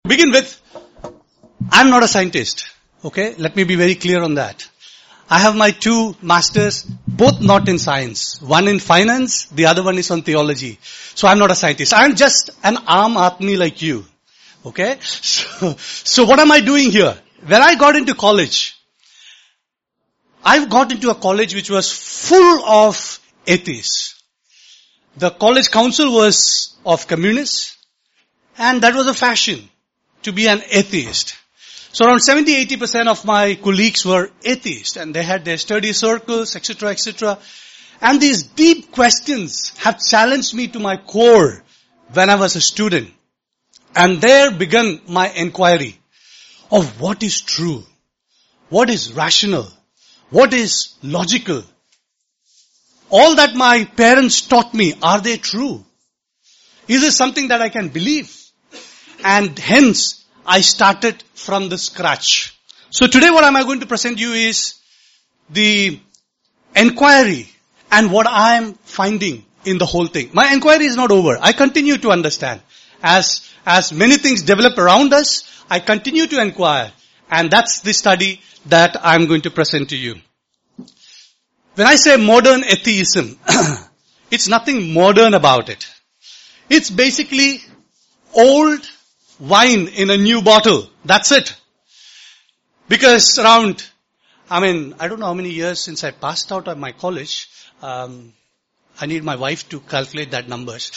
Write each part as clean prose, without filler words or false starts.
Begin with, I'm not a scientist. Okay, let me be very clear on that. I have my 2 masters, both not in science. One in finance, the other one is on theology. So I'm not a scientist. I'm just an Aam Aadmi like you. Okay? So what am I doing here? When I got into college, I got into a college which was full of atheists. The college council was of communists, and that was a fashion to be an atheist. So around 70-80% of my colleagues were atheists, and they had their study circles, etc., etc. And these deep questions have challenged me to my core when I was a student. And there began my inquiry of what is true, what is rational, what is logical. All that my parents taught me, are they true? Is this something that I can believe? And hence, I started from the scratch. So today what am I going to present you is the inquiry and what I am finding in the whole thing. My inquiry is not over. I continue to understand. As many things develop around us, I continue to inquire. And that's the study that I'm going to present to you. When I say modern atheism, it's nothing modern about it. It's basically old wine in a new bottle. That's it. Because I don't know how many years since I passed out of my college. I need my wife to calculate that numbers.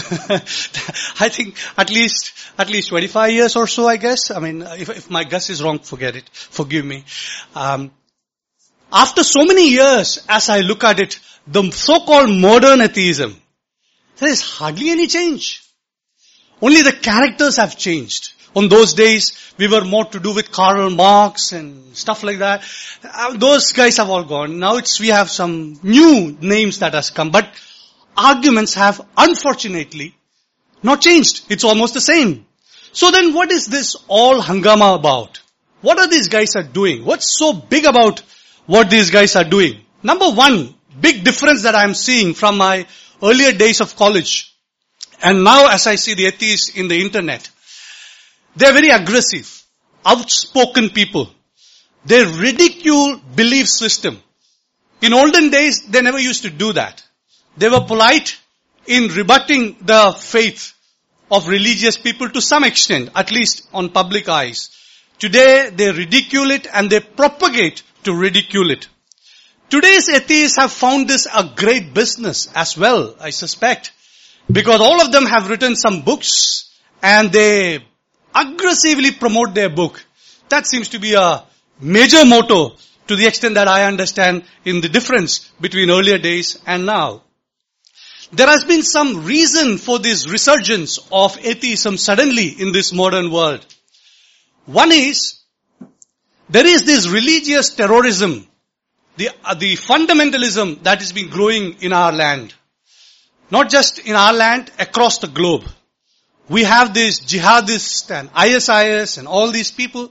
I think at least 25 years or so, I guess. If my guess is wrong, forget it. Forgive me. After so many years, as I look at it, the so-called modern atheism, there is hardly any change. Only the characters have changed. On those days, we were more to do with Karl Marx and stuff like that. Those guys have all gone. Now we have some new names that has come. But arguments have, unfortunately, not changed. It's almost the same. So then what is this all hangama about? What are these guys are doing? What's so big about what these guys are doing? Number one, big difference that I'm seeing from my earlier days of college. And now as I see the atheists in the internet, they're very aggressive, outspoken people. They ridicule belief system. In olden days, they never used to do that. They were polite in rebutting the faith of religious people to some extent, at least on public eyes. Today, they ridicule it and they propagate to ridicule it. Today's atheists have found this a great business as well, I suspect. Because all of them have written some books and they aggressively promote their book. That seems to be a major motto to the extent that I understand in the difference between earlier days and now. There has been some reason for this resurgence of atheism suddenly in this modern world. One is, there is this religious terrorism, the fundamentalism that is being growing in our land. Not just in our land, across the globe. We have these jihadists and ISIS and all these people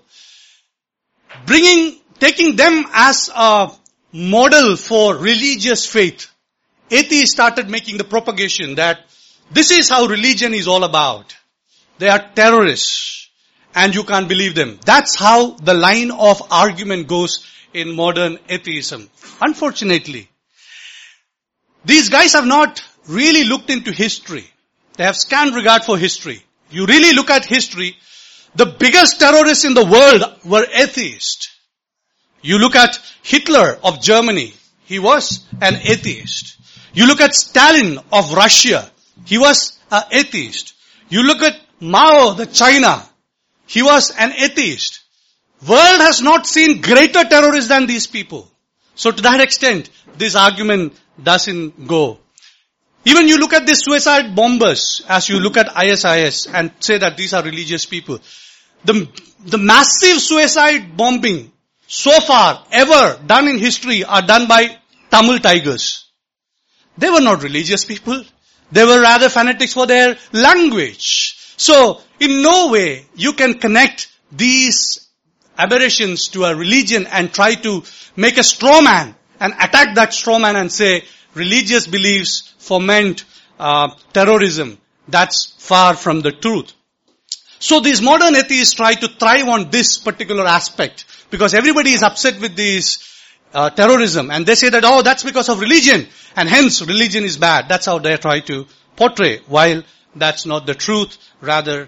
taking them as a model for religious faith. Atheists started making the propagation that this is how religion is all about. They are terrorists and you can't believe them. That's how the line of argument goes in modern atheism. Unfortunately, these guys have not really looked into history. They have scant regard for history. You really look at history, the biggest terrorists in the world were atheists. You look at Hitler of Germany, he was an atheist. You look at Stalin of Russia, he was an atheist. You look at Mao, the China, he was an atheist. World has not seen greater terrorists than these people. So to that extent, this argument doesn't go. Even you look at the suicide bombers, as you look at ISIS and say that these are religious people. The massive suicide bombing so far ever done in history are done by Tamil tigers. They were not religious people. They were rather fanatics for their language. So in no way you can connect these aberrations to a religion and try to make a straw man and attack that straw man and say religious beliefs foment terrorism. That's far from the truth. So these modern atheists try to thrive on this particular aspect because everybody is upset with this terrorism, and they say that, oh, that's because of religion, and hence religion is bad. That's how they try to portray, while that's not the truth. Rather,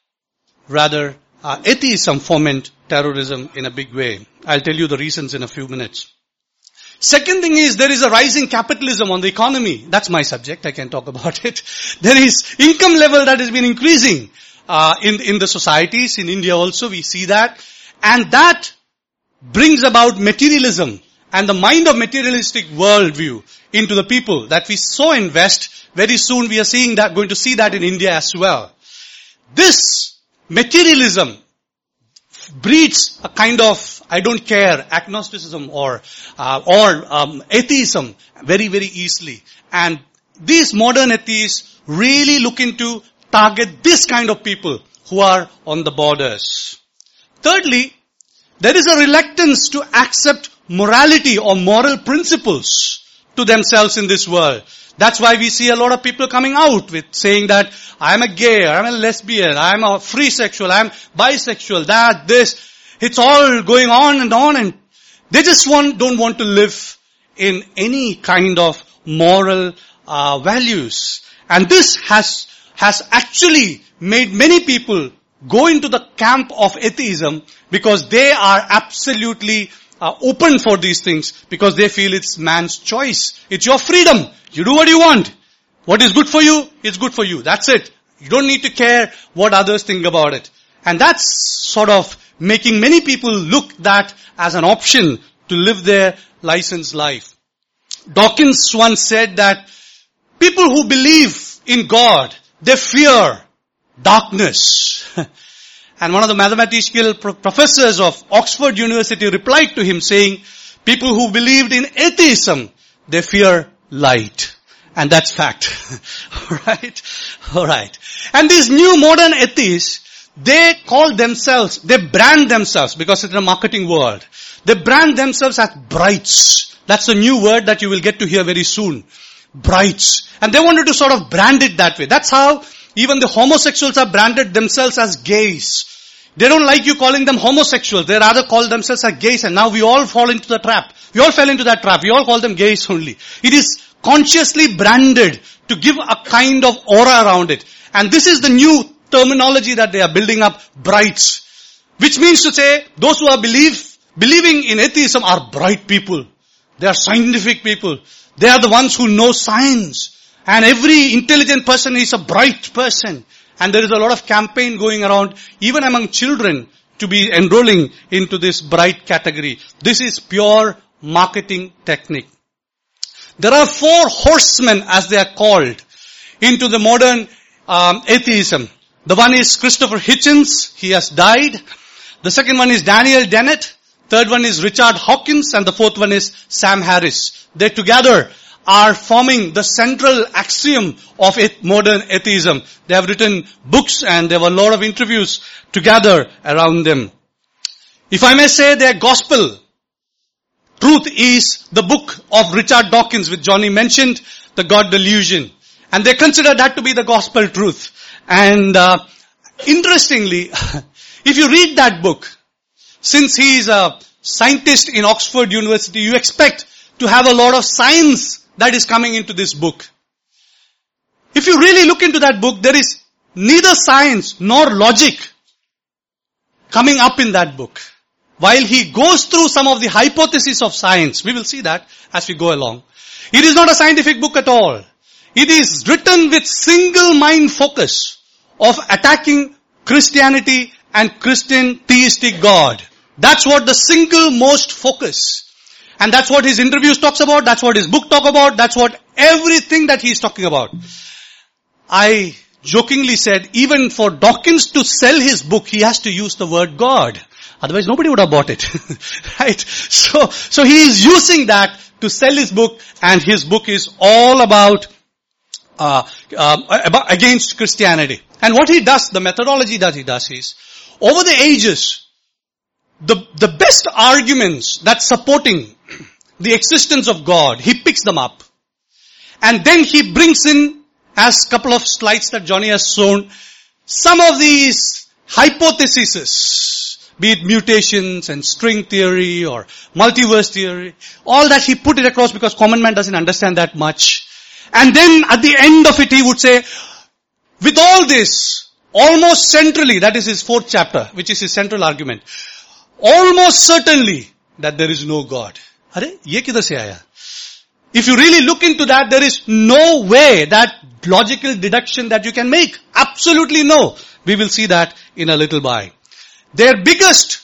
atheism foment terrorism in a big way. I'll tell you the reasons in a few minutes. Second thing is, there is a rising capitalism on the economy. That's my subject. I can talk about it. There is income level that has been increasing in the societies. In India also we see that. And that brings about materialism and the mind of materialistic worldview into the people that we so invest. Very soon we are seeing that, going to see that in India as well. This materialism breeds a kind of, I don't care, agnosticism or atheism very, very easily. And these modern atheists really look into target this kind of people who are on the borders. Thirdly, there is a reluctance to accept morality or moral principles to themselves in this world. That's why we see a lot of people coming out with saying that I'm a gay, I'm a lesbian, I'm a free sexual, I'm bisexual, that, this. It's all going on, and they just don't want to live in any kind of moral values. And this has actually made many people go into the camp of atheism because they are absolutely open for these things, because they feel it's man's choice. It's your freedom. You do what you want. What is good for you, it's good for you. That's it. You don't need to care what others think about it. And that's sort of making many people look that as an option to live their licensed life. Dawkins once said that people who believe in God, they fear darkness. And one of the mathematical professors of Oxford University replied to him saying, people who believed in atheism, they fear light. And that's fact. Alright. And these new modern atheists, they call themselves, they brand themselves, because it's a marketing world. They brand themselves as brights. That's a new word that you will get to hear very soon. Brights. And they wanted to sort of brand it that way. That's how even the homosexuals are branded themselves as gays. They don't like you calling them homosexuals. They rather call themselves as gays, and now we all fall into the trap. We all fell into that trap. We all call them gays only. It is consciously branded to give a kind of aura around it. And this is the new terminology that they are building up, brights. Which means to say, those who are believing in atheism are bright people. They are scientific people. They are the ones who know science. And every intelligent person is a bright person. And there is a lot of campaign going around, even among children, to be enrolling into this bright category. This is pure marketing technique. There are 4 horsemen, as they are called, into the modern atheism. The one is Christopher Hitchens. He has died. The second one is Daniel Dennett. Third one is Richard Hawkins. And the fourth one is Sam Harris. They together are forming the central axiom of modern atheism. They have written books and there were a lot of interviews together around them. If I may say, their gospel truth is the book of Richard Dawkins, which Johnny mentioned, The God Delusion. And they consider that to be the gospel truth. And interestingly, if you read that book, since he is a scientist in Oxford University, you expect to have a lot of science that is coming into this book. If you really look into that book, there is neither science nor logic coming up in that book. While he goes through some of the hypotheses of science, we will see that as we go along. It is not a scientific book at all. It is written with single mind focus of attacking Christianity and Christian theistic God. That's what the single most focus. And that's what his interviews talks about. That's what his book talk about. That's what everything that he's talking about. I jokingly said, even for Dawkins to sell his book, he has to use the word God. Otherwise nobody would have bought it. Right? So he is using that to sell his book, and his book is all about against Christianity. And what he does, the methodology that he does is, over the ages, the best arguments that supporting the existence of God, he picks them up. And then he brings in, as a couple of slides that Johnny has shown, some of these hypotheses, be it mutations and string theory or multiverse theory, all that he put it across because common man doesn't understand that much. And then at the end of it he would say, with all this, almost centrally, that is his 4th chapter, which is his central argument, almost certainly that there is no God. Arey, ye kidhar se aaya? If you really look into that, there is no way that logical deduction that you can make. Absolutely no. We will see that in a little while. Their biggest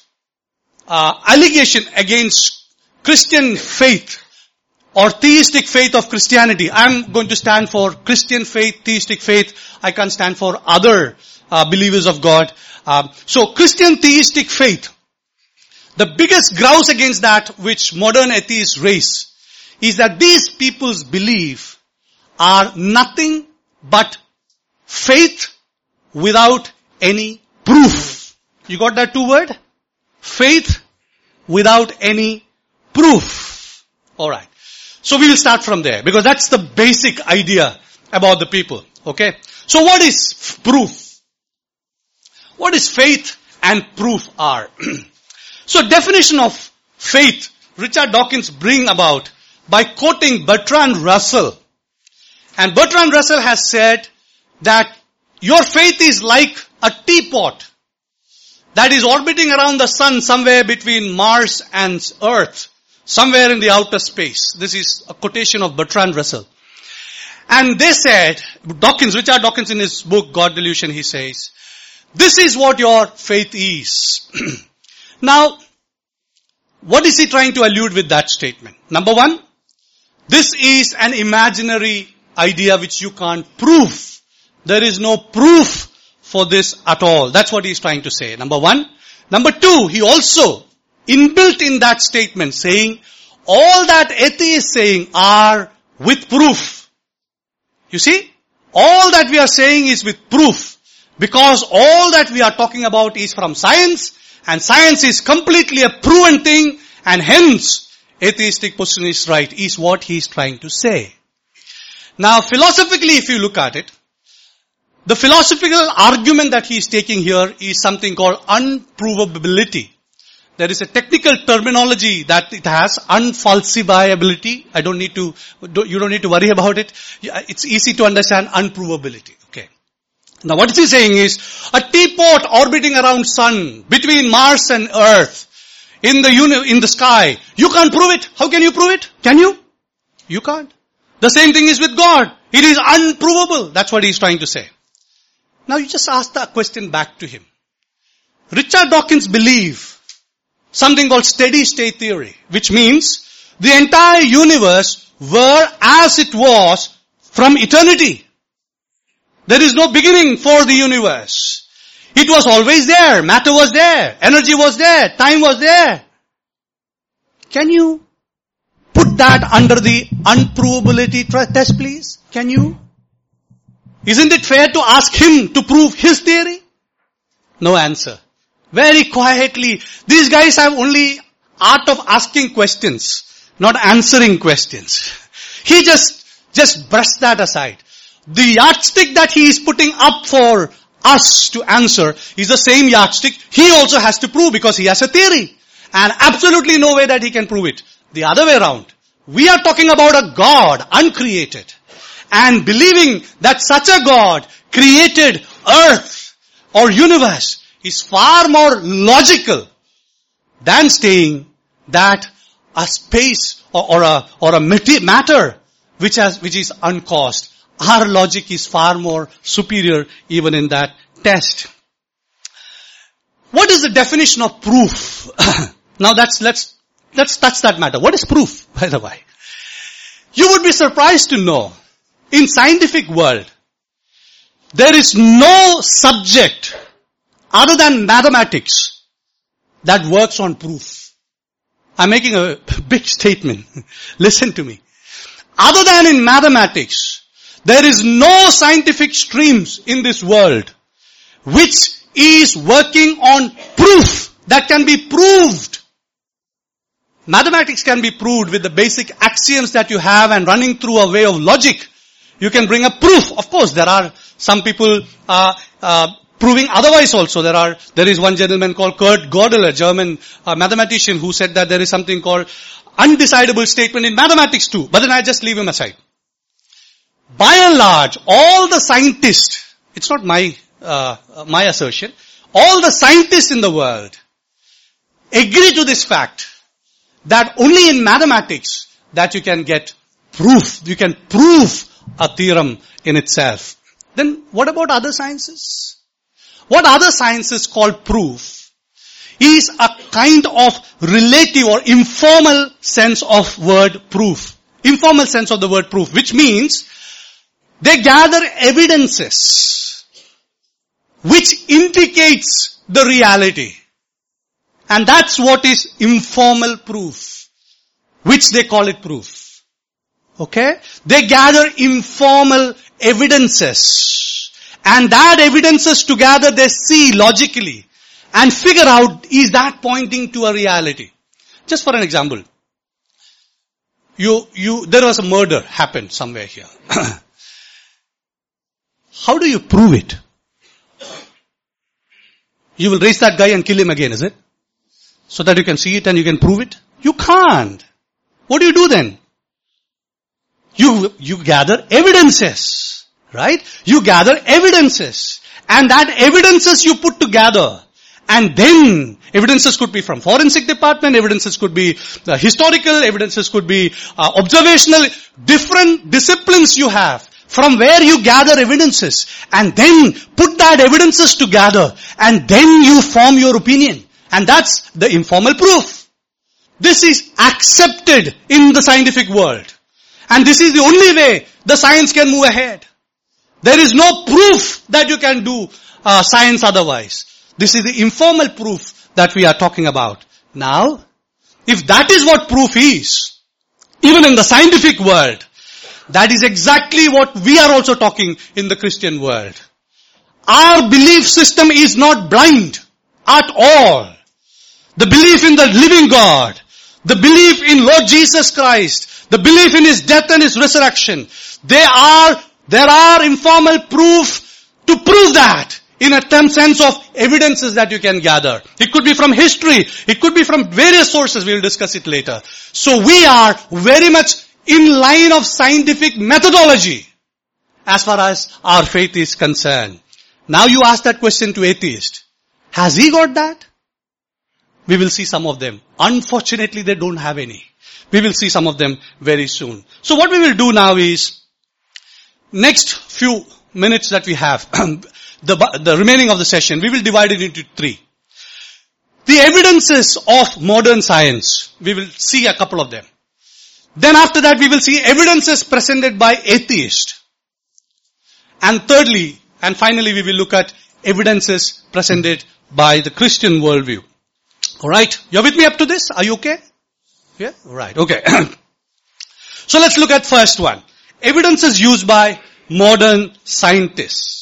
allegation against Christian faith or theistic faith of Christianity. I'm going to stand for Christian faith, theistic faith. I can't stand for other believers of God. So Christian theistic faith. The biggest grouse against that which modern atheists raise is that these people's belief are nothing but faith without any proof. You got that 2 word? Faith without any proof. Alright. So we will start from there because that's the basic idea about the people. Okay? So what is proof? What is faith and proof are? So definition of faith, Richard Dawkins bring about by quoting Bertrand Russell. And Bertrand Russell has said that your faith is like a teapot that is orbiting around the sun somewhere between Mars and Earth, somewhere in the outer space. This is a quotation of Bertrand Russell. And they said, Richard Dawkins in his book God Delusion, he says, this is what your faith is. Now, what is he trying to allude with that statement? Number 1, this is an imaginary idea which you can't prove. There is no proof for this at all. That's what he's trying to say. Number 1. Number 2, he also inbuilt in that statement saying, all that atheists saying are with proof. You see? All that we are saying is with proof. Because all that we are talking about is from science, and science is completely a proven thing, and hence, atheistic position is right, is what he is trying to say. Now, philosophically, if you look at it, the philosophical argument that he is taking here is something called unprovability. There is a technical terminology that it has, unfalsifiability. You don't need to worry about it. It's easy to understand unprovability. Okay. Now what is he saying is, a teapot orbiting around sun, between Mars and Earth, in the sky. You can't prove it. How can you prove it? Can you? You can't. The same thing is with God. It is unprovable. That's what he's trying to say. Now you just ask the question back to him. Richard Dawkins believed something called steady state theory, which means the entire universe were as it was from eternity. There is no beginning for the universe. It was always there. Matter was there. Energy was there. Time was there. Can you put that under the unprovability test, please? Can you? Isn't it fair to ask him to prove his theory? No answer. Very quietly. These guys have only art of asking questions, not answering questions. He just brushed that aside. The yardstick that he is putting up for us to answer is the same yardstick he also has to prove because he has a theory. And absolutely no way that he can prove it. The other way around. We are talking about a God, uncreated. And believing that such a God created earth or universe is far more logical than saying that a space or a matter which is uncaused. Our logic is far more superior even in that test. What is the definition of proof? Now let's touch that matter. What is proof, by the way? You would be surprised to know, in scientific world, there is no subject other than mathematics that works on proof. I'm making a big statement. Listen to me. Other than in mathematics, there is no scientific streams in this world which is working on proof that can be proved. Mathematics can be proved with the basic axioms that you have and running through a way of logic. You can bring a proof. Of course, there are some people proving otherwise also. There is one gentleman called Kurt Gödel, a German mathematician, who said that there is something called undecidable statement in mathematics too. But then I just leave him aside. By and large, all the scientists, it's not my assertion, all the scientists in the world agree to this fact that only in mathematics that you can get proof, you can prove a theorem in itself. Then what about other sciences? What other sciences call proof is a kind of relative or informal sense of word proof. Informal sense of the word proof, which means they gather evidences which indicates the reality. And that's what is informal proof, which they call it proof. Okay? They gather informal evidences. And that evidences together they see logically and figure out, is that pointing to a reality? Just for an example. There was a murder happened somewhere here. How do you prove it? You will raise that guy and kill him again, is it? So that you can see it and you can prove it? You can't. What do you do then? You gather evidences, right? You gather evidences. And that evidences you put together. And then, evidences could be from forensic department, evidences could be historical, evidences could be observational, different disciplines you have, from where you gather evidences, and then put that evidences together, and then you form your opinion. And that's the informal proof. This is accepted in the scientific world. And this is the only way the science can move ahead. There is no proof that you can do science otherwise. This is the informal proof that we are talking about. Now, if that is what proof is, even in the scientific world, that is exactly what we are also talking in the Christian world. Our belief system is not blind at all. The belief in the living God, the belief in Lord Jesus Christ, the belief in His death and His resurrection, there are informal proof to prove that. In a sense of evidences that you can gather. It could be from history. It could be from various sources. We will discuss it later. So we are very much in line of scientific methodology as far as our faith is concerned. Now you ask that question to atheist. Has he got that? We will see some of them. Unfortunately, they don't have any. We will see some of them very soon. So what we will do now is, next few minutes that we have, the remaining of the session, we will divide it into three. The evidences of modern science, we will see a couple of them. Then after that we will see evidences presented by atheists. And thirdly, and finally we will look at evidences presented by the Christian worldview. Alright, you're with me up to this? Are you okay? Yeah? Right, okay. So let's look at first one. Evidences used by modern scientists.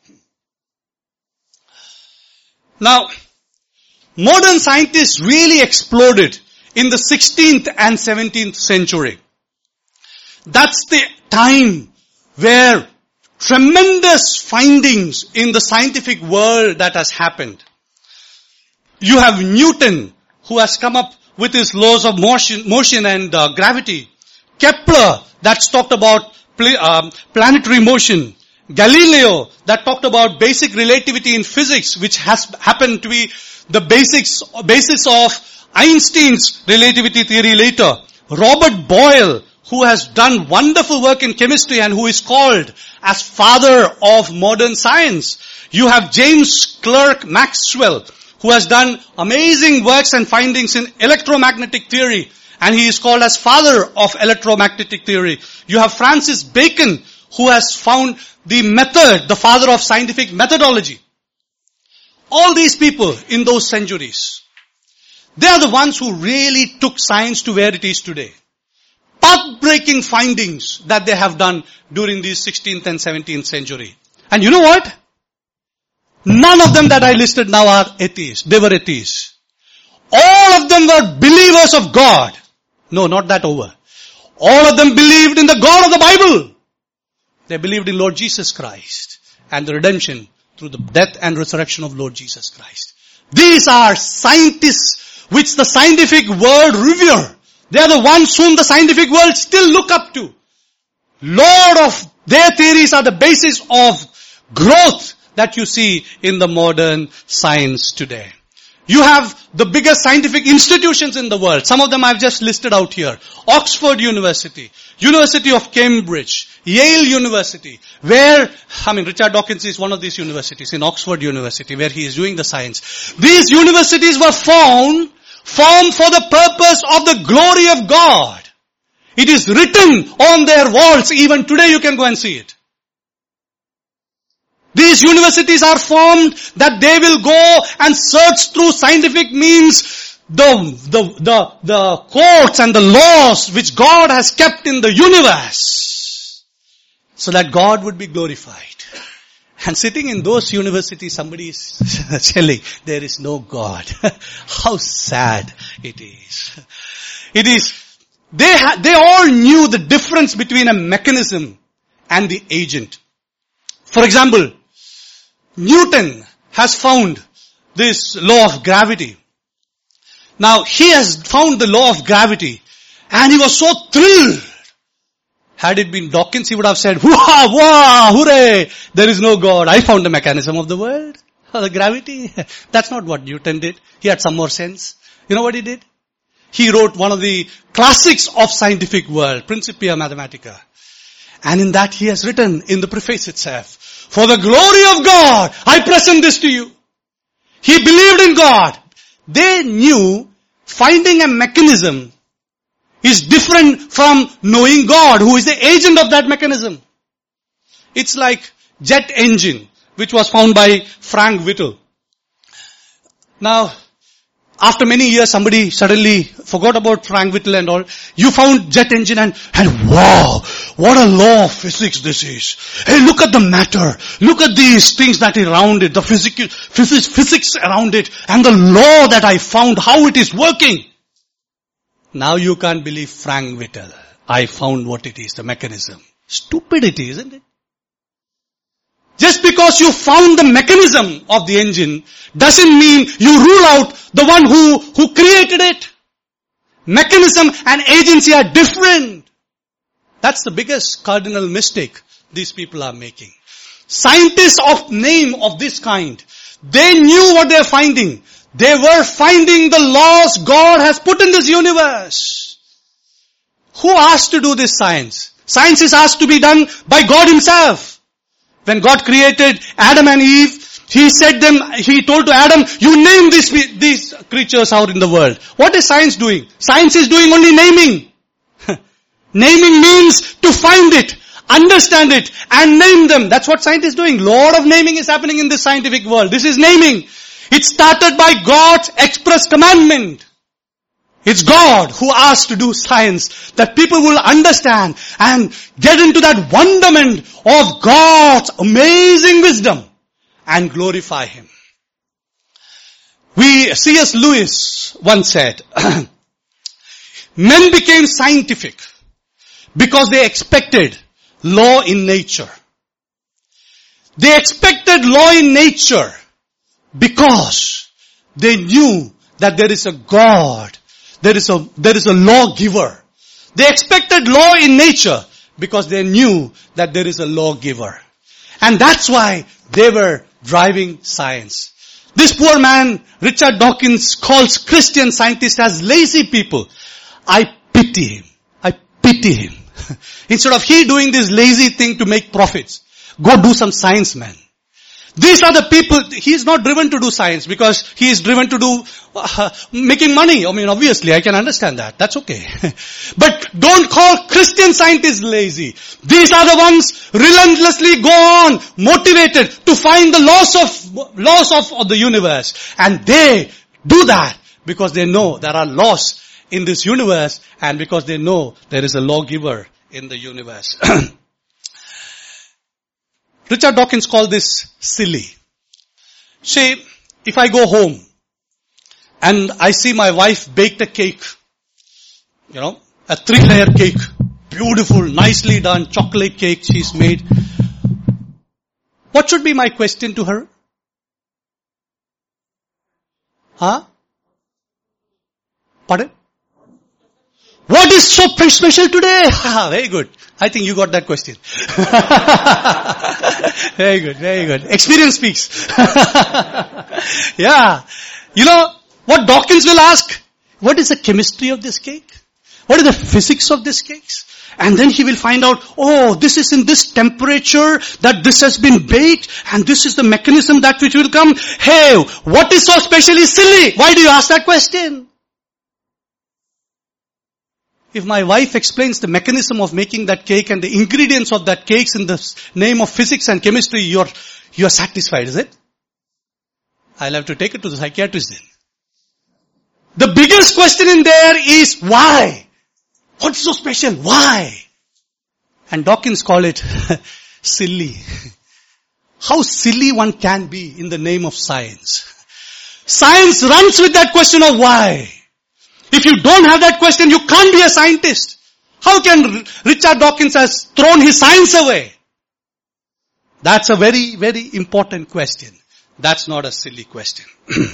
Now, modern scientists really exploded in the 16th and 17th century. That's the time where tremendous findings in the scientific world that has happened. You have Newton, who has come up with his laws of motion and gravity. Kepler, that's talked about planetary motion. Galileo, that talked about basic relativity in physics, which has happened to be the basis of Einstein's relativity theory later. Robert Boyle, who has done wonderful work in chemistry and who is called as father of modern science. You have James Clerk Maxwell, who has done amazing works and findings in electromagnetic theory, and he is called as father of electromagnetic theory. You have Francis Bacon, who has found the method, the father of scientific methodology. All these people in those centuries, they are the ones who really took science to where it is today. Path-breaking findings that they have done during the 16th and 17th century. And you know what? None of them that I listed now are atheists. They were atheists. All of them were believers of God. No, not that over. All of them believed in the God of the Bible. They believed in Lord Jesus Christ and the redemption through the death and resurrection of Lord Jesus Christ. These are scientists which the scientific world revere. They are the ones whom the scientific world still look up to. Lord of their theories are the basis of growth that you see in the modern science today. You have the biggest scientific institutions in the world. Some of them I've just listed out here. Oxford University, University of Cambridge, Yale University, Richard Dawkins is one of these universities, in Oxford University, where he is doing the science. These universities were formed for the purpose of the glory of God. It is written on their walls. Even today you can go and see it. These universities are formed that they will go and search through scientific means the courts and the laws which God has kept in the universe, so that God would be glorified. And sitting in those universities, somebody is telling there is no God. How sad it is. It is. They all knew the difference between a mechanism and the agent. For example, Newton has found this law of gravity. Now, he has found the law of gravity, and he was so thrilled. Had it been Dawkins, he would have said, "Wah, wah, hooray, there is no God. I found the mechanism of the world, the gravity." That's not what Newton did. He had some more sense. You know what he did? He wrote one of the classics of scientific world, Principia Mathematica. And in that he has written in the preface itself, "For the glory of God, I present this to you." He believed in God. They knew finding a mechanism is different from knowing God, who is the agent of that mechanism. It's like jet engine, which was found by Frank Whittle. Now, after many years, somebody suddenly forgot about Frank Whittle and all. You found jet engine and wow, what a law of physics this is. Hey, look at the matter. Look at these things that are around it, the physics around it, and the law that I found, how it is working. Now you can't believe Frank Whittle. I found what it is, the mechanism. Stupidity, isn't it? Just because you found the mechanism of the engine doesn't mean you rule out the one who created it. Mechanism and agency are different. That's the biggest cardinal mistake these people are making. Scientists of name of this kind, they knew what they're finding. They were finding the laws God has put in this universe. Who asked to do this science? Science is asked to be done by God Himself. When God created Adam and Eve, He told to Adam, you name these creatures out in the world. What is science doing? Science is doing only naming. Naming means to find it, understand it, and name them. That's what science is doing. Lot of naming is happening in this scientific world. This is naming. It started by God's express commandment. It's God who asked to do science, that people will understand and get into that wonderment of God's amazing wisdom and glorify Him. C.S. Lewis once said, men became scientific because they expected law in nature. They expected law in nature because they knew that there is a God. There is a lawgiver. They expected law in nature because they knew that there is a lawgiver. And that's why they were driving science. This poor man, Richard Dawkins, calls Christian scientists as lazy people. I pity him. I pity him. Instead of he doing this lazy thing to make profits, go do some science, man. These are the people, he is not driven to do science because he is driven to do making money. I mean, obviously, I can understand that. That's okay. But don't call Christian scientists lazy. These are the ones relentlessly go on, motivated to find the laws of the universe. And they do that because they know there are laws in this universe and because they know there is a lawgiver in the universe. Richard Dawkins called this silly. Say, if I go home and I see my wife baked a cake, a 3-layer cake, beautiful, nicely done chocolate cake she's made. What should be my question to her? Pardon? What is so special today? Very good. I think you got that question. Very good, very good. Experience speaks. Yeah. You know, what Dawkins will ask? What is the chemistry of this cake? What is the physics of this cake? And then he will find out, oh, this is in this temperature that this has been baked, and this is the mechanism that which will come. Hey, what is so specially silly? Why do you ask that question? If my wife explains the mechanism of making that cake and the ingredients of that cake in the name of physics and chemistry, you're satisfied, is it? I'll have to take it to the psychiatrist then. The biggest question in there is why? What's so special? Why? And Dawkins call it silly. How silly one can be in the name of science. Science runs with that question of why. If you don't have that question, you can't be a scientist. How can Richard Dawkins has thrown his science away? That's a very, very important question. That's not a silly question.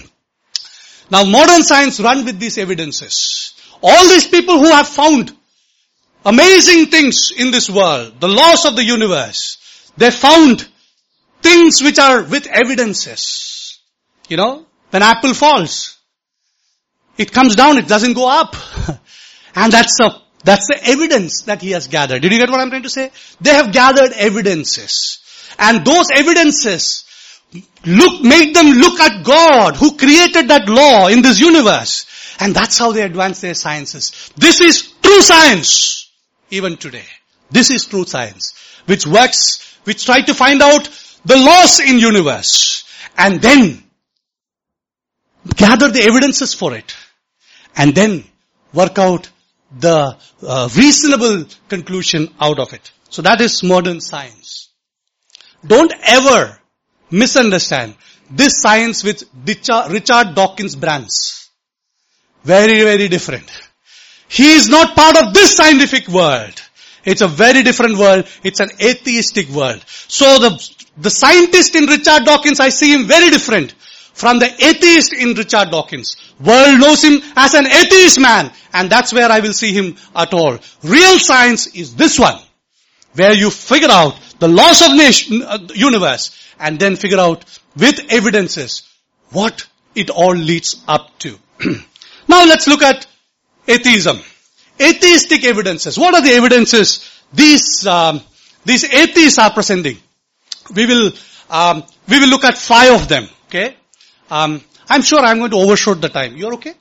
Now modern science run with these evidences. All these people who have found amazing things in this world, the laws of the universe, they found things which are with evidences. You know, when apple falls, it comes down, it doesn't go up. And that's the evidence that he has gathered. Did you get what I'm trying to say? They have gathered evidences. And those evidences make them look at God who created that law in this universe. And that's how they advance their sciences. This is true science. Even today. This is true science. Which works, which try to find out the laws in universe. And then gather the evidences for it. And then work out the reasonable conclusion out of it. So that is modern science. Don't ever misunderstand this science with Richard Dawkins brands. Very, very different. He is not part of this scientific world. It's a very different world. It's an atheistic world. So the scientist in Richard Dawkins, I see him very different from the atheist in Richard Dawkins. World knows him as an atheist man, and that's where I will see him at all. Real science is this one, where you figure out the laws of universe, and then figure out with evidences what it all leads up to. Now let's look at atheism. Atheistic evidences. What are the evidences these atheists are presenting? We will look at 5 of them. Okay. I'm sure I'm going to overshoot the time. You're okay?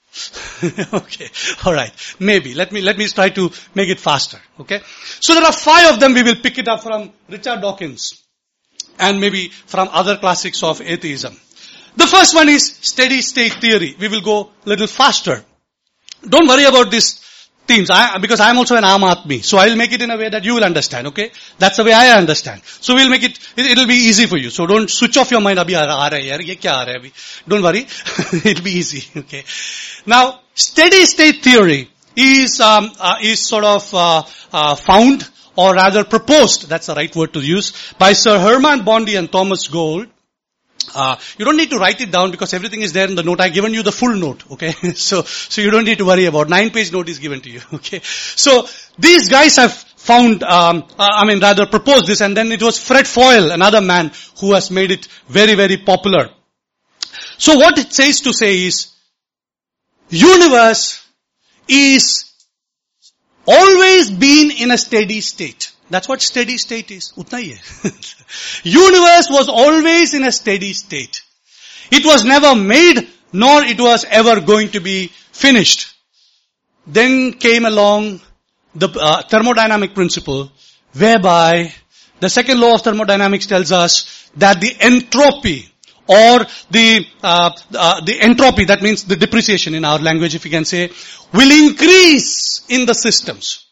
Okay. Alright. Maybe. Let me try to make it faster. Okay. So there are 5 of them. We will pick it up from Richard Dawkins and maybe from other classics of atheism. The first one is steady state theory. We will go a little faster. Don't worry about these themes, because I am also an Aam Aadmi. So I will make it in a way that you will understand, okay? That's the way I understand. So we'll make it'll be easy for you. So don't switch off your mind, abhi aa raha hai yaar, ye kya aa raha hai abhi. Don't worry. It'll be easy, okay? Now, steady state theory is sort of, found, or rather proposed, that's the right word to use, by Sir Hermann Bondi and Thomas Gold. You don't need to write it down because everything is there in the note. I've given you the full note, okay? So you don't need to worry about 9-page note is given to you, okay? So these guys have found, proposed this, and then it was Fred Foyle, another man who has made it very, very popular. So what it says to say is, universe is always been in a steady state. That's what steady state is. Utna hi hai. Universe was always in a steady state. It was never made, nor it was ever going to be finished. Then came along the thermodynamic principle, whereby the second law of thermodynamics tells us that the entropy, or the entropy, that means the depreciation in our language, if you can say, will increase in the systems.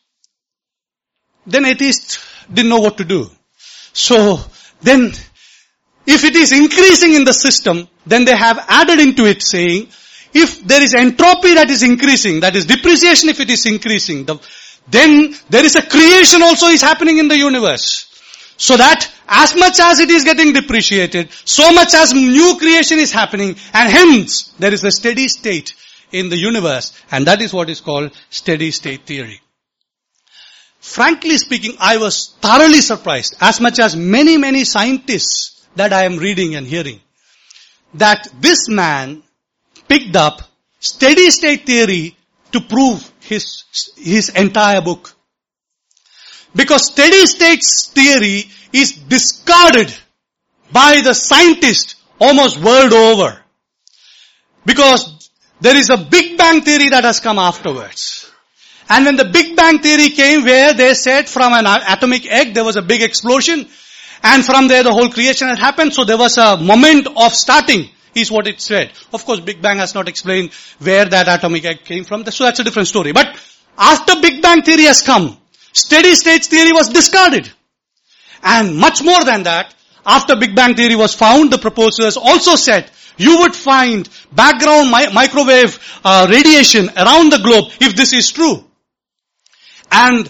Then atheists didn't know what to do. So then, if it is increasing in the system, then they have added into it saying, if there is entropy that is increasing, that is depreciation if it is increasing, then there is a creation also is happening in the universe. So that as much as it is getting depreciated, so much as new creation is happening, and hence there is a steady state in the universe, and that is what is called steady state theory. Frankly speaking, I was thoroughly surprised, as much as many scientists that I am reading and hearing, that this man picked up steady state theory to prove his entire book. Because steady state theory is discarded by the scientist almost world over. Because there is a Big Bang theory that has come afterwards. And when the Big Bang theory came, where they said from an atomic egg there was a big explosion, and from there the whole creation had happened, so there was a moment of starting, is what it said. Of course, Big Bang has not explained where that atomic egg came from, so that's a different story. But after Big Bang theory has come, steady state theory was discarded. And much more than that, after Big Bang theory was found, the proposers also said, you would find background microwave radiation around the globe if this is true. And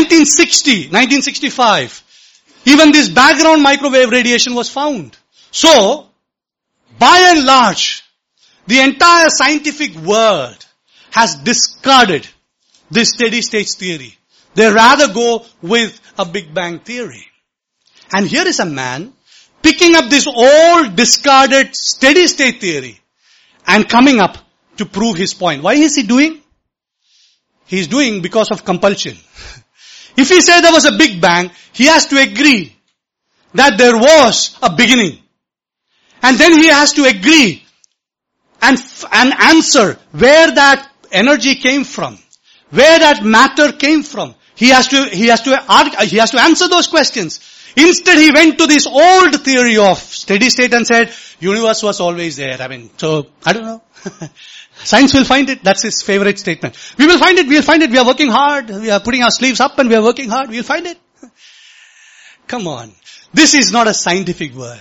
1965, even this background microwave radiation was found. So, by and large, the entire scientific world has discarded this steady state theory. They rather go with a Big Bang theory. And here is a man picking up this old discarded steady state theory and coming up to prove his point. Why is he doing? He is doing because of compulsion. If he said there was a Big Bang, he has to agree that there was a beginning. And then he has to agree and answer where that energy came from, where that matter came from. He has to answer those questions. Instead, he went to this old theory of steady state and said, universe was always there. I don't know. Science will find it. That's his favorite statement. We will find it. We'll find it. We are working hard. We are putting our sleeves up and we are working hard. We'll find it. Come on. This is not a scientific world.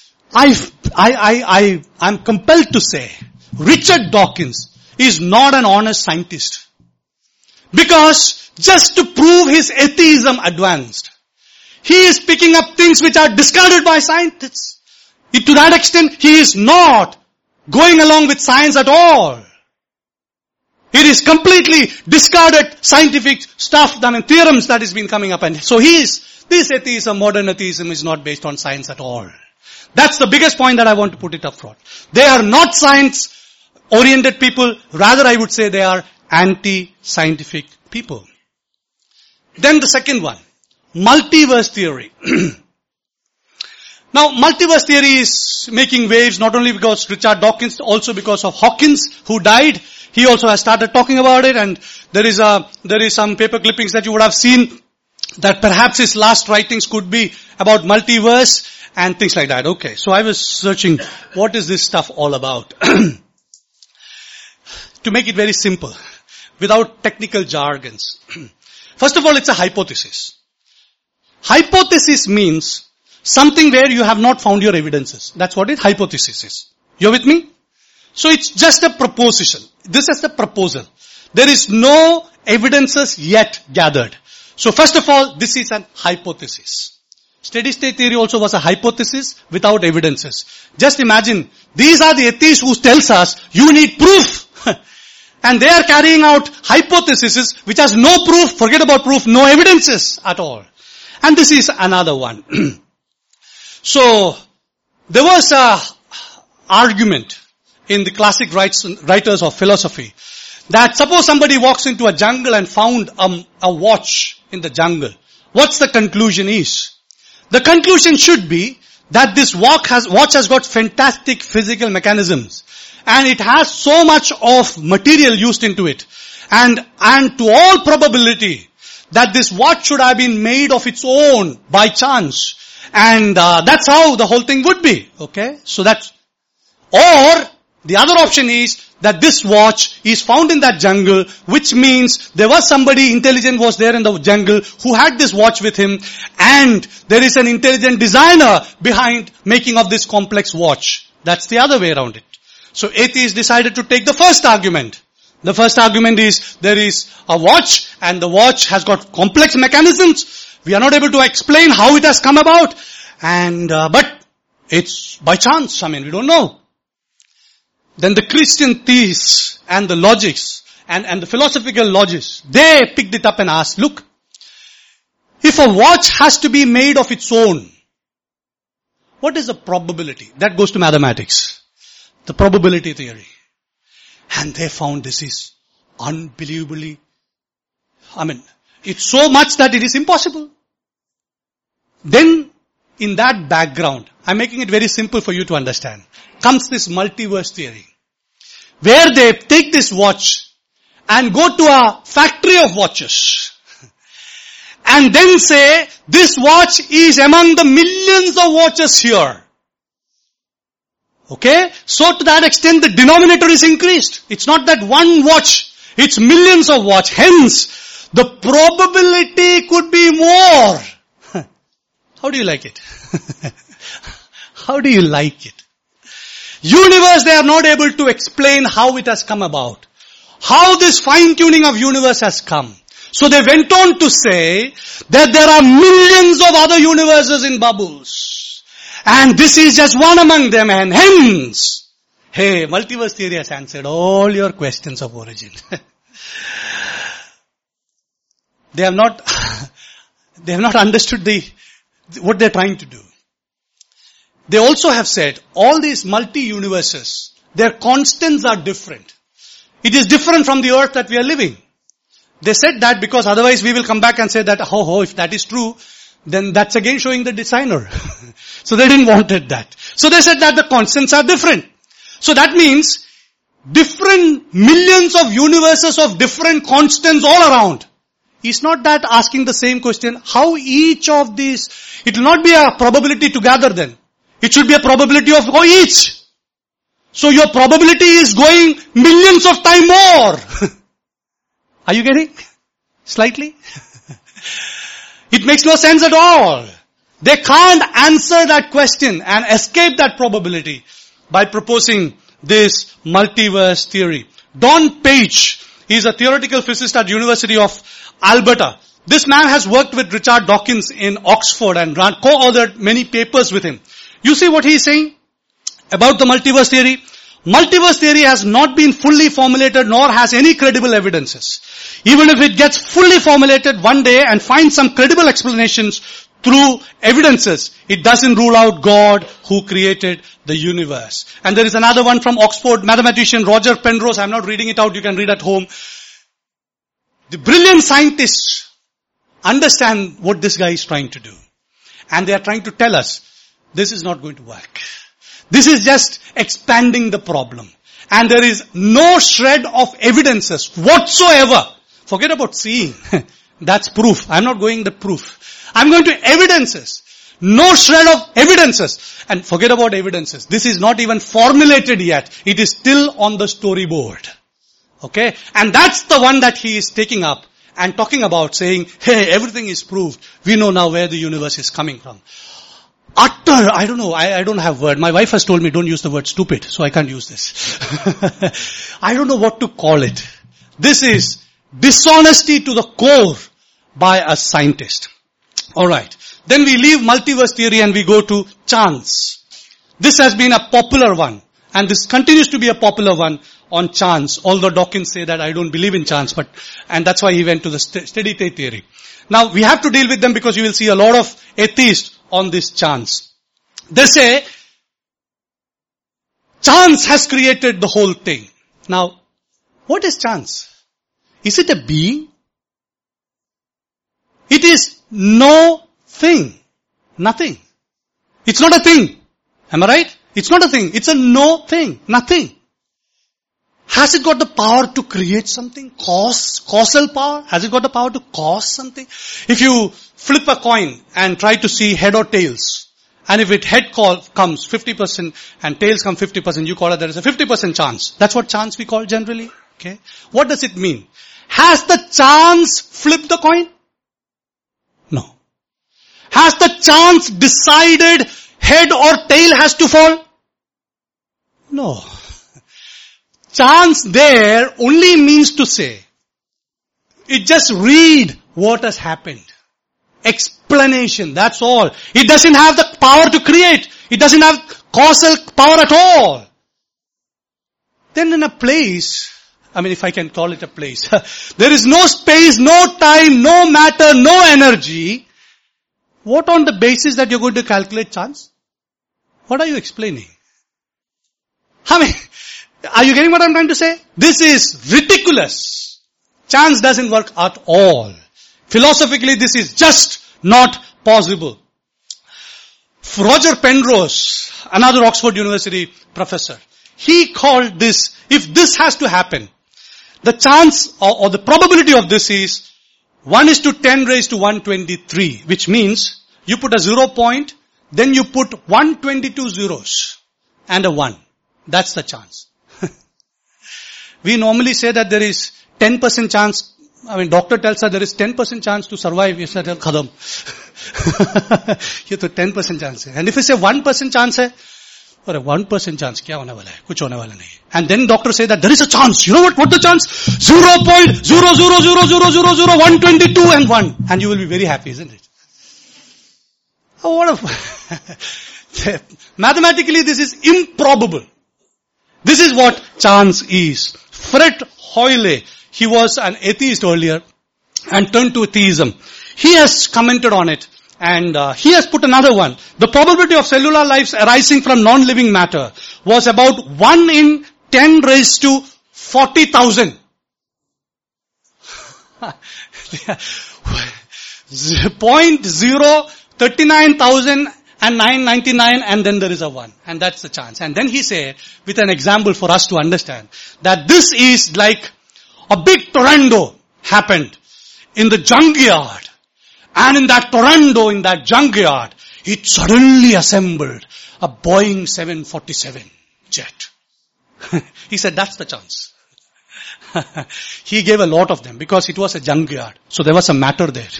I'm compelled to say, Richard Dawkins is not an honest scientist. Because just to prove his atheism advanced, he is picking up things which are discarded by scientists. To that extent, he is not going along with science at all. It is completely discarded scientific stuff, theorems that has been coming up. And so this atheism, modern atheism, is not based on science at all. That's the biggest point that I want to put it up front. They are not science-oriented people. Rather, I would say they are anti-scientific people. Then the second one, multiverse theory. Now, multiverse theory is making waves not only because Richard Dawkins, also because of Hawkins, who died. He also has started talking about it, and there is some paper clippings that you would have seen that perhaps his last writings could be about multiverse and things like that. Okay, so I was searching, what is this stuff all about? To make it very simple, without technical jargons. First of all, it's a hypothesis. Hypothesis means something where you have not found your evidences. That's what it hypothesis is. You're with me? So it's just a proposition. This is the proposal. There is no evidences yet gathered. So first of all, this is an hypothesis. Steady state theory also was a hypothesis without evidences. Just imagine, these are the atheists who tells us, you need proof. And they are carrying out hypotheses which has no proof, forget about proof, no evidences at all. And this is another one. So, there was a argument in the classic writers of philosophy that suppose somebody walks into a jungle and found a watch in the jungle. What's the conclusion is? The conclusion should be that this watch has got fantastic physical mechanisms. And it has so much of material used into it. And to all probability, that this watch should have been made of its own by chance. And that's how the whole thing would be. Okay? So or the other option is that this watch is found in that jungle, which means there was somebody intelligent was there in the jungle who had this watch with him, and there is an intelligent designer behind making of this complex watch. That's the other way around it. So atheists decided to take the first argument. The first argument is there is a watch and the watch has got complex mechanisms We are not able to explain how it has come about. And, but it's by chance. I mean, we don't know. Then the Christian theists and the logics and the philosophical logics, they picked it up and asked, look, if a watch has to be made of its own, what is the probability? That goes to mathematics. The probability theory. And they found this is unbelievably, it's so much that it is impossible. Then, in that background, I'm making it very simple for you to understand, comes this multiverse theory, where they take this watch and go to a factory of watches, and then say, this watch is among the millions of watches here. Okay? So to that extent, the denominator is increased. It's not that one watch, it's millions of watch. Hence, the probability could be more. How do you like it? How do you like it? Universe, they are not able to explain how it has come about. How this fine-tuning of universe has come. So they went on to say that there are millions of other universes in bubbles. And this is just one among them, and hence, hey, multiverse theory has answered all your questions of origin. They have not understood what they're trying to do. They also have said, all these multi-universes, their constants are different. It is different from the earth that we are living. They said that because otherwise we will come back and say that, if that is true, then that's again showing the designer. So they didn't want that. So they said that the constants are different. So that means different millions of universes of different constants all around. It's not that asking the same question, how each of these, it will not be a probability to gather then. It should be a probability of each. So your probability is going millions of times more. Are you getting? Slightly? It makes no sense at all. They can't answer that question and escape that probability by proposing this multiverse theory. Don Page, he is a theoretical physicist at University of Alberta. This man has worked with Richard Dawkins in Oxford and co-authored many papers with him. You see what he is saying about the multiverse theory? Multiverse theory has not been fully formulated nor has any credible evidences. Even if it gets fully formulated one day and finds some credible explanations through evidences, it doesn't rule out God who created the universe. And there is another one from Oxford, mathematician Roger Penrose. I'm not reading it out, you can read at home. The brilliant scientists understand what this guy is trying to do. And they are trying to tell us, this is not going to work. This is just expanding the problem. And there is no shred of evidences whatsoever. Forget about seeing. That's proof. I'm not going the proof. I'm going to evidences. No shred of evidences. And forget about evidences. This is not even formulated yet. It is still on the storyboard. Okay? And that's the one that he is taking up and talking about, saying, hey, everything is proved. We know now where the universe is coming from. Utter, I don't know, I don't have word. My wife has told me don't use the word stupid, so I can't use this. I don't know what to call it. This is dishonesty to the core by a scientist. Alright. Then we leave multiverse theory and we go to chance. This has been a popular one. And this continues to be a popular one on chance. Although Dawkins say that I don't believe in chance, and that's why he went to the steady state theory. Now we have to deal with them because you will see a lot of atheists on this chance. They say, chance has created the whole thing. Now, what is chance? Is it a being? It is no thing. Nothing. It's not a thing. Am I right? It's not a thing. It's a no thing. Nothing. Has it got the power to create something? Causal power? Has it got the power to cause something? If you flip a coin and try to see head or tails, and if it head comes 50% and tails come 50%, you call it there is a 50% chance. That's what chance we call generally. Okay. What does it mean? Has the chance flipped the coin? No. Has the chance decided head or tail has to fall? No. Chance there only means to say, it just read what has happened. explanation. That's all. It doesn't have the power to create. It doesn't have causal power at all. Then in a place, if I can call it a place, there is no space, no time, no matter, no energy. What on the basis that you're going to calculate chance? What are you explaining? Are you getting what I'm trying to say? This is ridiculous. Chance doesn't work at all. Philosophically, this is just not possible. Roger Penrose, another Oxford University professor, he called this, if this has to happen, the chance or the probability of this is 1 is to 10 raised to 123, which means you put a 0 point, then you put 122 zeros and a 1. That's the chance. We normally say that there is 10% chance. Doctor tells us there is 10% chance to survive. You say, khadam. ये तो 10% chance है. And if you say 1% chance है, or 1% chance, क्या होने वाला है? कुछ होने वाला नहीं. And then doctor say that there is a chance. You know what the chance? 0.000000122 and 1. And you will be very happy, isn't it? Oh, what a, mathematically this is improbable. This is what chance is. Fred Hoyle, he was an atheist earlier and turned to theism. He has commented on it and he has put another one. The probability of cellular lives arising from non-living matter was about 1 in 10 raised to 40,000. 0.039,999 and then there is a 1. And that's the chance. And then he said, with an example for us to understand, that this is like a big tornado happened in the junkyard. And in that tornado, in that junkyard, it suddenly assembled a Boeing 747 jet. He said, that's the chance. He gave a lot of them because it was a junkyard. So there was some matter there.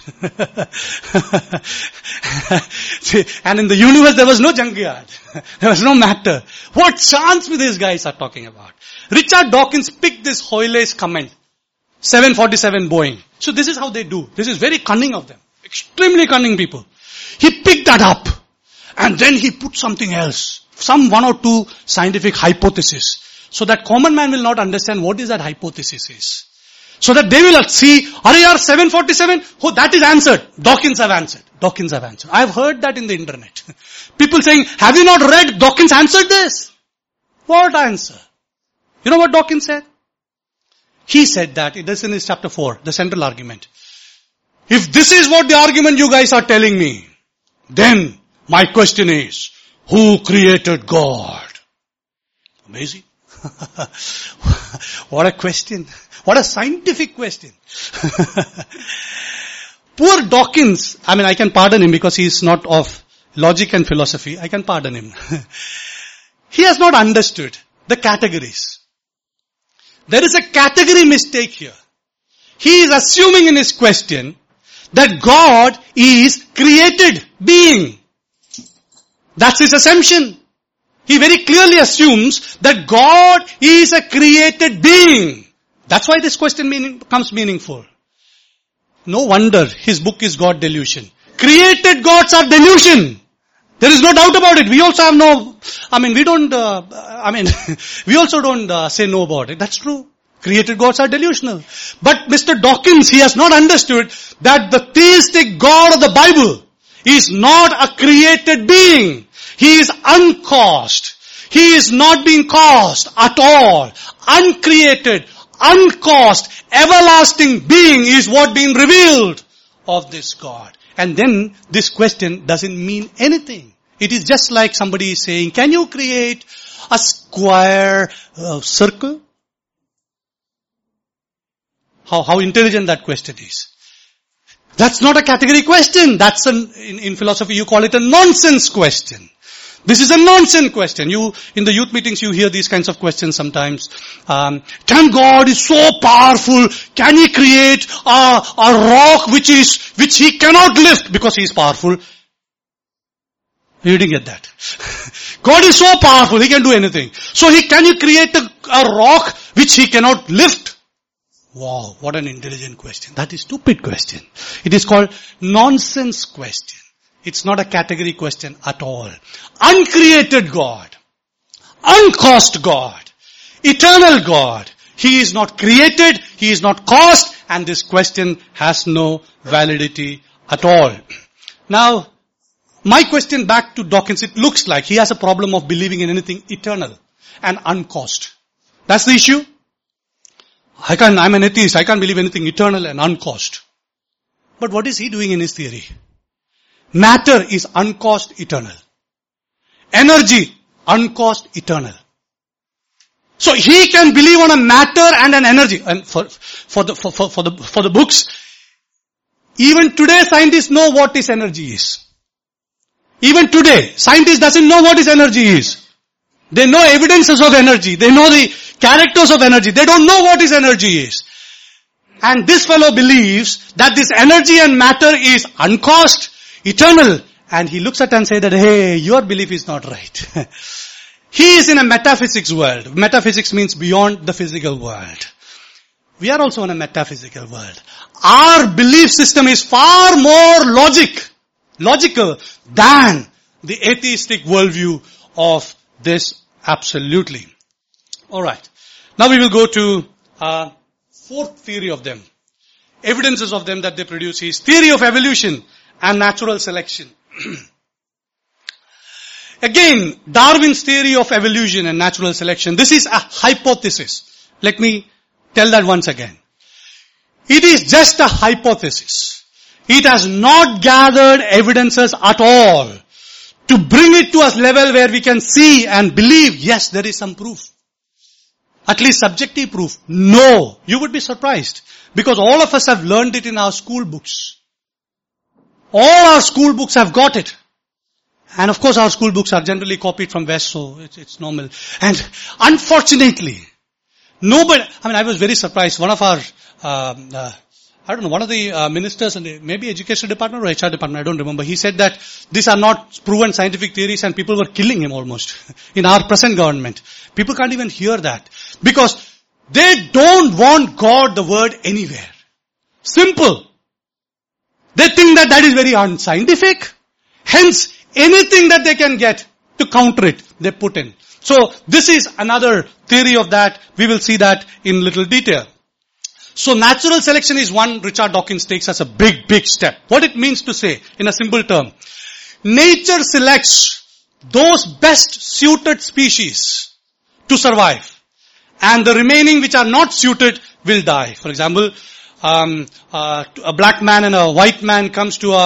And in the universe there was no junkyard. There was no matter. What chance these guys are talking about? Richard Dawkins picked this Hoyle's comment. 747 Boeing. So this is how they do. This is very cunning of them. Extremely cunning people. He picked that up. And then he put something else. Some 1 or 2 scientific hypothesis. So that common man will not understand what is that hypothesis is. So that they will see, are 747? Oh, that is answered. Dawkins have answered. I have heard that in the internet. People saying, have you not read Dawkins answered this? What answer? You know what Dawkins said? He said that, it is in his chapter 4, the central argument. If this is what the argument you guys are telling me, then my question is, who created God? Amazing. What a question. What a scientific question. Poor Dawkins, I can pardon him because he is not of logic and philosophy. I can pardon him. He has not understood the categories. There is a category mistake here. He is assuming in his question that God is created being. That's his assumption. He very clearly assumes that God is a created being. That's why this question becomes meaningful. No wonder his book is God Delusion. Created gods are delusion. There is no doubt about it. We also have we also don't say no about it. That's true. Created gods are delusional. But Mr. Dawkins, he has not understood that the theistic God of the Bible is not a created being. He is uncaused. He is not being caused at all. Uncreated, uncaused, everlasting being is what being revealed of this God. And then this question doesn't mean anything. It is just like somebody is saying, can you create a square circle? How intelligent that question is. That's not a category question. That's in philosophy you call it a nonsense question. This is a nonsense question. In the youth meetings you hear these kinds of questions sometimes. Can God is so powerful, can He create a rock which He cannot lift because He is powerful? You didn't get that. God is so powerful, He can do anything. So can you create a rock which He cannot lift? Wow, what an intelligent question. That is stupid question. It is called nonsense question. It's not a category question at all. Uncreated God, uncaused God, eternal God. He is not created, He is not caused, and this question has no validity at all. Now, my question back to Dawkins, it looks like he has a problem of believing in anything eternal and uncaused. That's the issue. I'm an atheist, I can't believe anything eternal and uncaused. But what is he doing in his theory? Matter is uncaused, eternal. Energy, uncaused, eternal. So he can believe on a matter and an energy. And for the books, even today scientists know what is energy is. Even today, scientists doesn't know what is energy is. They know evidences of energy. They know the characters of energy. They don't know what is energy is. And this fellow believes that this energy and matter is uncaused, eternal. And he looks at and says that, hey, your belief is not right. He is in a metaphysics world. Metaphysics means beyond the physical world. We are also in a metaphysical world. Our belief system is far more logical than the atheistic worldview of this, absolutely. Alright. Now we will go to fourth theory of them. Evidences of them that they produce is theory of evolution and natural selection. Again, Darwin's theory of evolution and natural selection. This is a hypothesis. Let me tell that once again. It is just a hypothesis. It has not gathered evidences at all to bring it to a level where we can see and believe, yes, there is some proof. At least subjective proof. No. You would be surprised. Because all of us have learned it in our school books. All our school books have got it. And of course our school books are generally copied from West, so it's normal. And unfortunately, I was very surprised. One of our, one of the ministers in the maybe education department or HR department, I don't remember. He said that these are not proven scientific theories and people were killing him almost in our present government. People can't even hear that because they don't want God, the word, anywhere. Simple. They think that that is very unscientific. Hence, anything that they can get to counter it, they put in. So, this is another theory of that. We will see that in little detail. So, natural selection is one Richard Dawkins takes as a big step. What it means to say, in a simple term, nature selects those best suited species to survive. And the remaining which are not suited will die. For example, a black man and a white man comes to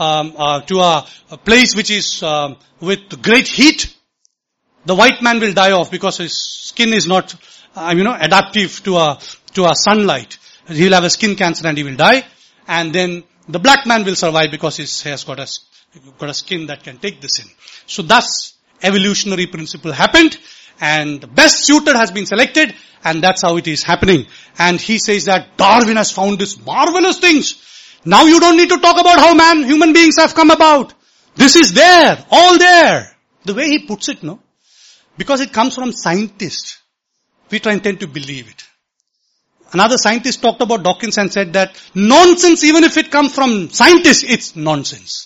a place which is with great heat. The white man will die off because his skin is not, adaptive to a sunlight. He'll have a skin cancer and he will die. And then the black man will survive because he has got a skin that can take this in. So thus, evolutionary principle happened. And the best suited has been selected, and that's how it is happening. And he says that Darwin has found these marvelous things. Now you don't need to talk about how human beings have come about. This is there, all there. The way he puts it, no? Because it comes from scientists. We tend to believe it. Another scientist talked about Dawkins and said that nonsense, even if it comes from scientists, it's nonsense.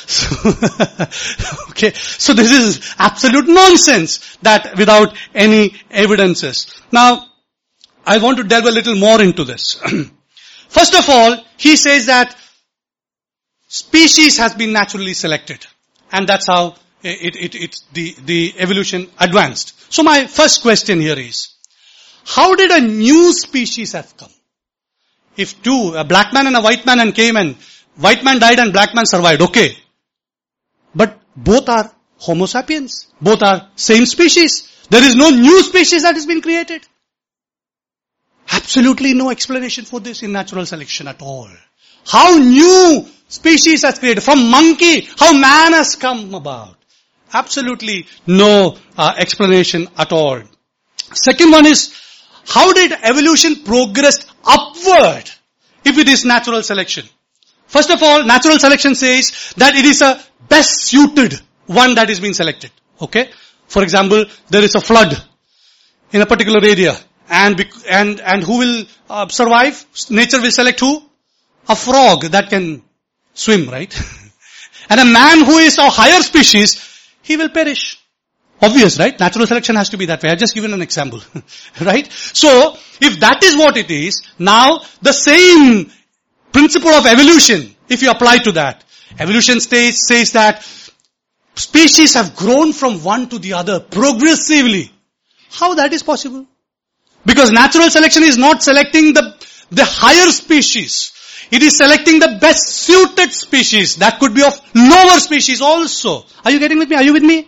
Okay, so this is absolute nonsense that without any evidences. Now, I want to delve a little more into this. First of all, he says that species has been naturally selected, and that's how the evolution advanced. So my first question here is, how did a new species have come? If a black man and a white man came and white man died and black man survived, okay. But both are Homo sapiens. Both are same species. There is no new species that has been created. Absolutely no explanation for this in natural selection at all. How new species has created? From monkey, how man has come about? Absolutely no explanation at all. Second one is, how did evolution progress upward if it is natural selection? First of all, natural selection says that it is a best suited one that is being selected. Okay? For example, there is a flood in a particular area And who will survive? Nature will select who? A frog that can swim, right? And a man who is a higher species, he will perish. Obvious, right? Natural selection has to be that way. I've just given an example. Right? So, if that is what it is, now the same principle of evolution, if you apply to that, evolution says that species have grown from one to the other progressively. How that is possible? Because natural selection is not selecting the higher species. It is selecting the best suited species. That could be of lower species also. Are you getting with me? Are you with me?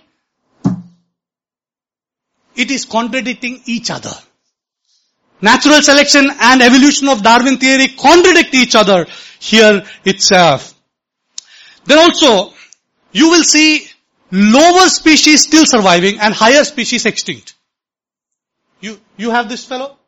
It is contradicting each other. Natural selection and evolution of Darwin theory contradict each other here itself. Then also, you will see lower species still surviving and higher species extinct. You have this fellow?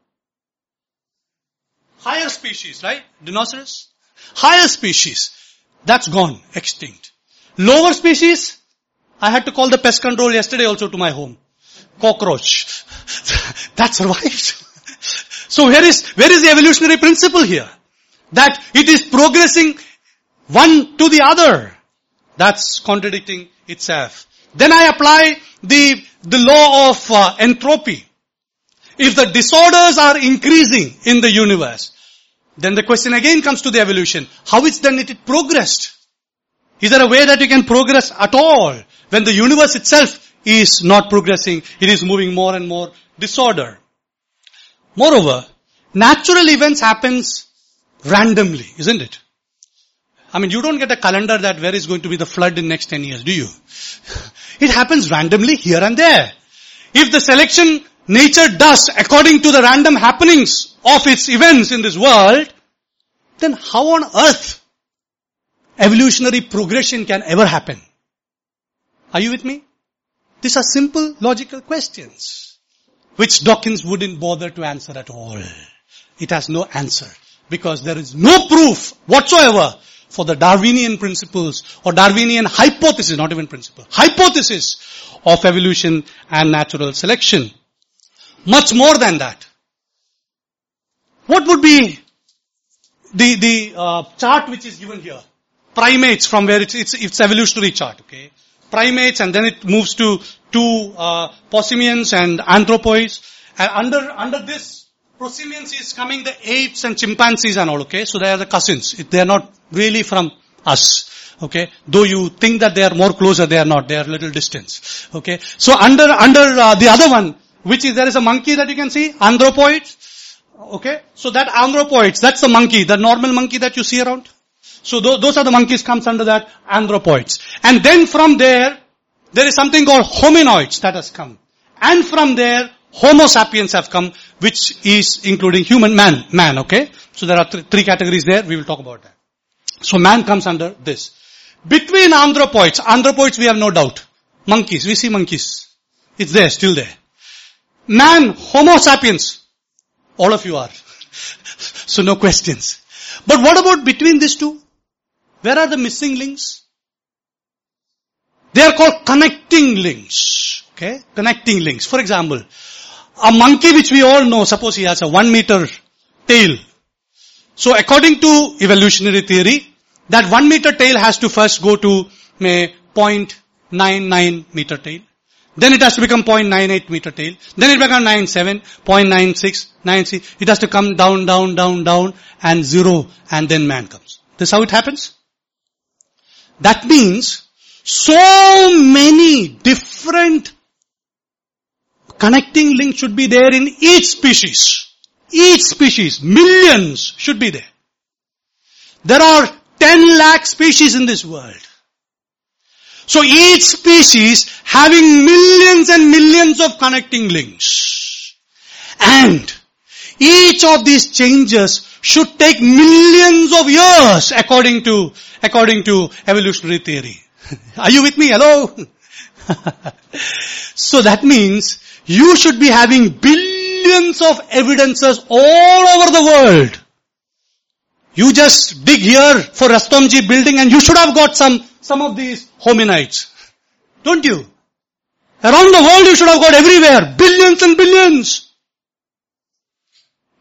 Higher species, right? Dinosaurs. Higher species. That's gone, extinct. Lower species, I had to call the pest control yesterday also to my home. Cockroach. That survived. So where is the evolutionary principle here? That it is progressing one to the other. That's contradicting itself. Then I apply the law of entropy. If the disorders are increasing in the universe, then the question again comes to the evolution. How is then it progressed? Is there a way that you can progress at all when the universe itself is not progressing? It is moving more and more disorder. Moreover, natural events happens randomly, isn't it? I mean, you don't get a calendar that where is going to be the flood in next 10 years, do you? It happens randomly here and there. If the selection nature does according to the random happenings of its events in this world, then how on earth evolutionary progression can ever happen? Are you with me? These are simple logical questions which Dawkins wouldn't bother to answer at all. It has no answer because there is no proof whatsoever for the Darwinian principles or Darwinian hypothesis, not even principle, hypothesis of evolution and natural selection. Much more than that. What would be the chart which is given here? Primates, from where it's evolutionary chart, okay? Primates, and then it moves to posimians and anthropoids. And under this, prosimians is coming the apes and chimpanzees and all, okay? So they are the cousins. They are not really from us, okay? Though you think that they are more closer, they are not. They are a little distance, okay? So under the other one, which is, there is a monkey that you can see, anthropoids, okay? So that anthropoids, that's the monkey, the normal monkey that you see around. So those are the monkeys comes under that anthropoids. And then from there is something called hominoids that has come. And from there, Homo sapiens have come, which is including human man, okay? So there are three categories there, we will talk about that. So man comes under this. Between anthropoids we have no doubt. Monkeys, we see monkeys. It's there, still there. Man, Homo sapiens, all of you are. So no questions. But what about between these two? Where are the missing links? They are called connecting links. Okay? Connecting links. For example, a monkey which we all know, suppose he has a 1 meter tail. So according to evolutionary theory, that 1 meter tail has to first go to 0.99 meter tail. Then it has to become 0.98 meter tail. Then it becomes 97, 0.96, 96. It has to come down, and 0, and then man comes. This is how it happens. That means, so many different connecting links should be there in each species. Each species, millions should be there. There are 10 lakh species in this world. So each species having millions and millions of connecting links. And each of these changes should take millions of years according to evolutionary theory. Are you with me? Hello? So that means you should be having billions of evidences all over the world. You just dig here for Rastomjee building and you should have got some of these hominids. Don't you? Around the world you should have got everywhere. Billions and billions.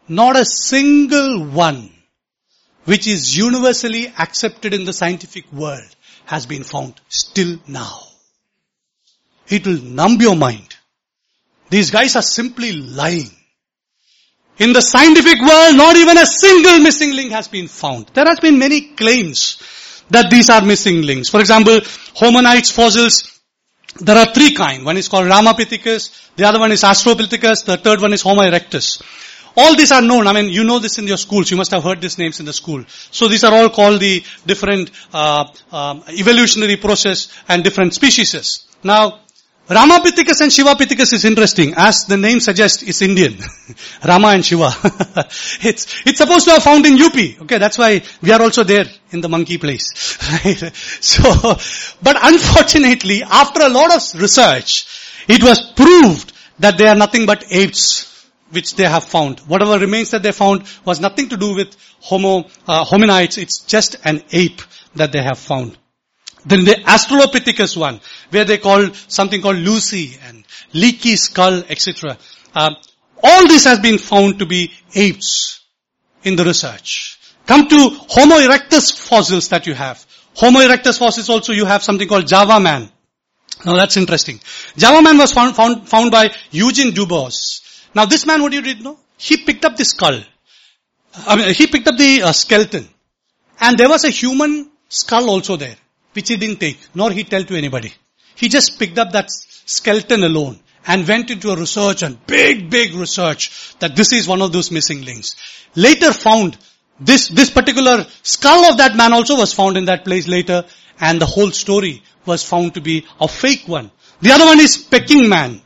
not a single one which is universally accepted in the scientific world has been found still now. It will numb your mind. These guys are simply lying. In the scientific world, not even a single missing link has been found. There has been many claims that these are missing links. For example, Hominites fossils, there are three kinds. One is called Ramapithecus, the other one is Australopithecus, the third one is Homo erectus. All these are known. I mean, you know this in your schools. You must have heard these names in the school. So these are all called the different evolutionary process and different species. Now, Ramapithecus and Shivapithecus is interesting. As the name suggests, it's Indian. Rama and Shiva. It's supposed to have found in UP. Okay, that's why we are also there in the monkey place. Right? So, but unfortunately, after a lot of research, it was proved that they are nothing but apes, which they have found. Whatever remains that they found was nothing to do with hominids. It's just an ape that they have found. Then the Australopithecus one, where they called something called Lucy and leaky skull, etc. All this has been found to be apes in the research. Come to Homo erectus fossils that you have. Homo erectus fossils also you have something called Java man. Now that's interesting. Java man was found by Eugene Dubos. Now this man, what did know? He picked up the skull. He picked up the skeleton. And there was a human skull also there, which he didn't take, nor he tell to anybody. He just picked up that skeleton alone and went into a research and big research that this is one of those missing links. Later found this particular skull of that man also was found in that place later, and the whole story was found to be a fake one. The other one is Peking man.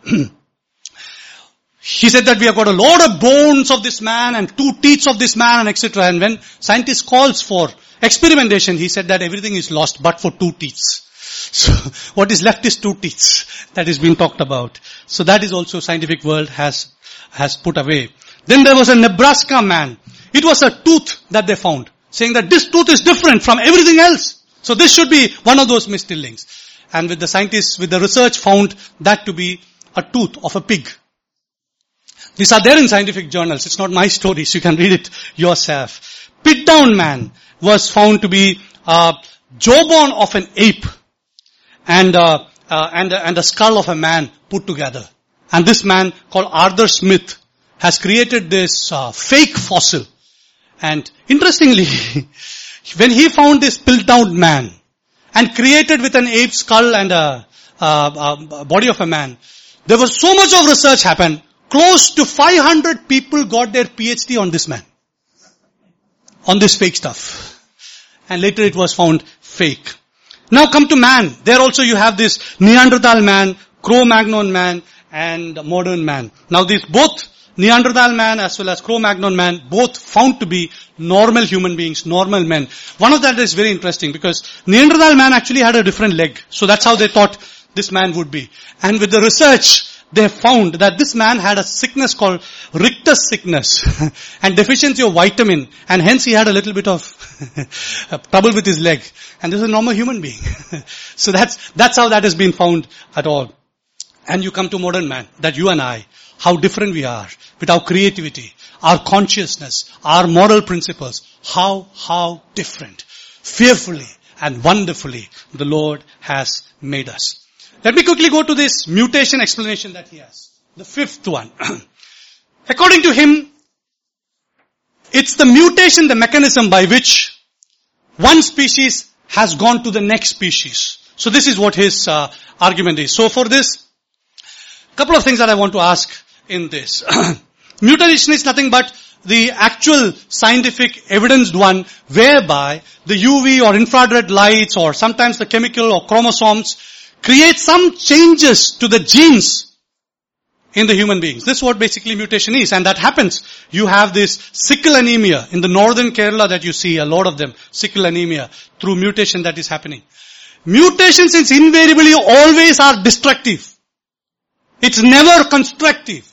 He said that we have got a lot of bones of this man and 2 teeth of this man and etc. And when scientist calls for experimentation, he said that everything is lost but for 2 teeth. So what is left is 2 teeth that is being talked about. So that is also scientific world has put away. Then there was a Nebraska man. It was a tooth that they found, saying that this tooth is different from everything else. So this should be one of those missing links. And with the scientists, with the research found that to be a tooth of a pig. These are there in scientific journals. It's not my stories. You can read it yourself. Pitdown man was found to be jawbone of an ape and a skull of a man put together. And this man called Arthur Smith has created this fake fossil. And interestingly, when he found this Piltdown man and created with an ape skull and a body of a man, there was so much of research happened. Close to 500 people got their PhD on this man. On this fake stuff. And later it was found fake. Now come to man. There also you have this Neanderthal man, Cro-Magnon man, and modern man. Now these both Neanderthal man as well as Cro-Magnon man, both found to be normal human beings, normal men. One of that is very interesting because Neanderthal man actually had a different leg. So that's how they thought this man would be. And with the research, they found that this man had a sickness called Richter's sickness and deficiency of vitamin, and hence he had a little bit of trouble with his leg. And this is a normal human being. So that's how that has been found at all. And you come to modern man, that you and I, how different we are with our creativity, our consciousness, our moral principles, how different, fearfully and wonderfully the Lord has made us. Let me quickly go to this mutation explanation that he has. The 5th one. According to him, it's the mutation, the mechanism by which one species has gone to the next species. So this is what his argument is. So for this, couple of things that I want to ask in this. Mutation is nothing but the actual scientific evidenced one whereby the UV or infrared lights or sometimes the chemical or chromosomes create some changes to the genes in the human beings. This is what basically mutation is, and that happens. You have this sickle anemia in the northern Kerala that you see, a lot of them, sickle anemia, through mutation that is happening. Mutations is invariably always are destructive. It's never constructive.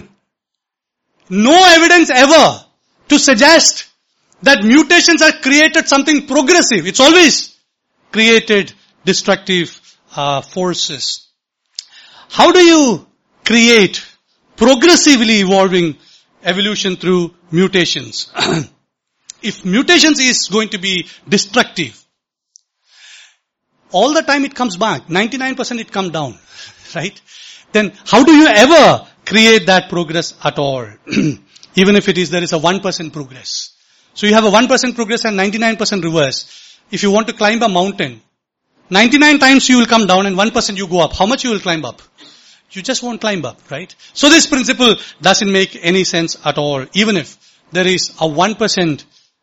No evidence ever to suggest that mutations have created something progressive. It's always created destructive forces. How do you create progressively evolving evolution through mutations. If mutations is going to be destructive, all the time it comes back. 99% it comes down. Right? Then how do you ever create that progress at all? Even if there is a 1% progress. So you have a 1% progress and 99% reverse. If you want to climb a mountain, 99 times you will come down and 1% you go up. How much you will climb up? You just won't climb up, right? So this principle doesn't make any sense at all, even if there is a 1%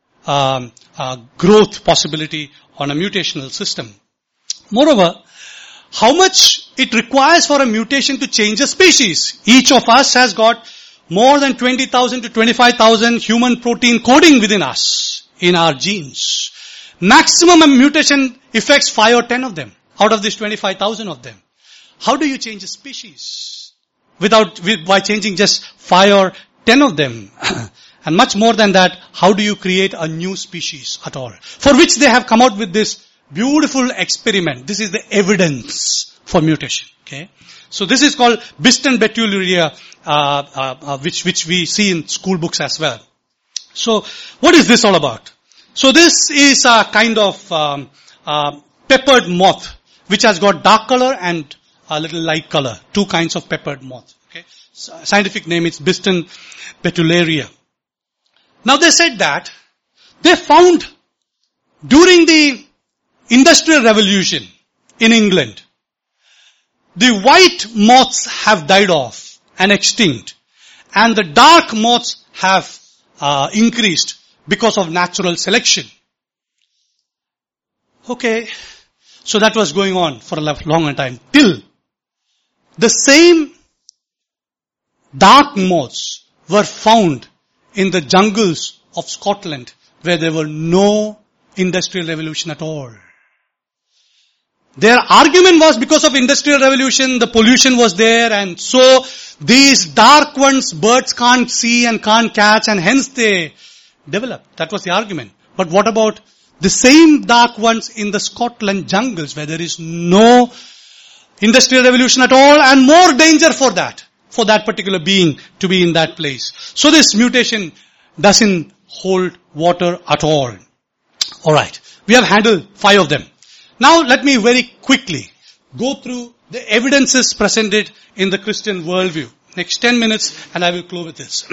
growth possibility on a mutational system. Moreover, how much it requires for a mutation to change a species. Each of us has got more than 20,000 to 25,000 human protein coding within us, in our genes. Maximum mutation affects 5 or 10 of them, out of these 25,000 of them. How do you change a species? By changing just 5 or 10 of them. And much more than that, how do you create a new species at all? For which they have come out with this beautiful experiment. This is the evidence for mutation. Okay? So this is called Biston betulia, which we see in school books as well. So what is this all about? So this is a kind of peppered moth, which has got dark color and a little light color. 2 kinds of peppered moth. Okay? Scientific name is Biston betulia. Now they said that they found during the Industrial Revolution in England, the white moths have died off and extinct, and the dark moths have increased because of natural selection. Okay, so that was going on for a longer time, till the same dark moths were found in the jungles of Scotland, where there were no industrial revolution at all. Their argument was because of industrial revolution, the pollution was there, and so these dark ones birds can't see and can't catch, and hence they developed. That was the argument. But what about the same dark ones in the Scotland jungles, where there is no industrial revolution at all, and more danger for that particular being to be in that place. So this mutation doesn't hold water at all. Alright, we have handled 5 of them. Now let me very quickly go through the evidences presented in the Christian worldview. Next 10 minutes and I will close with this.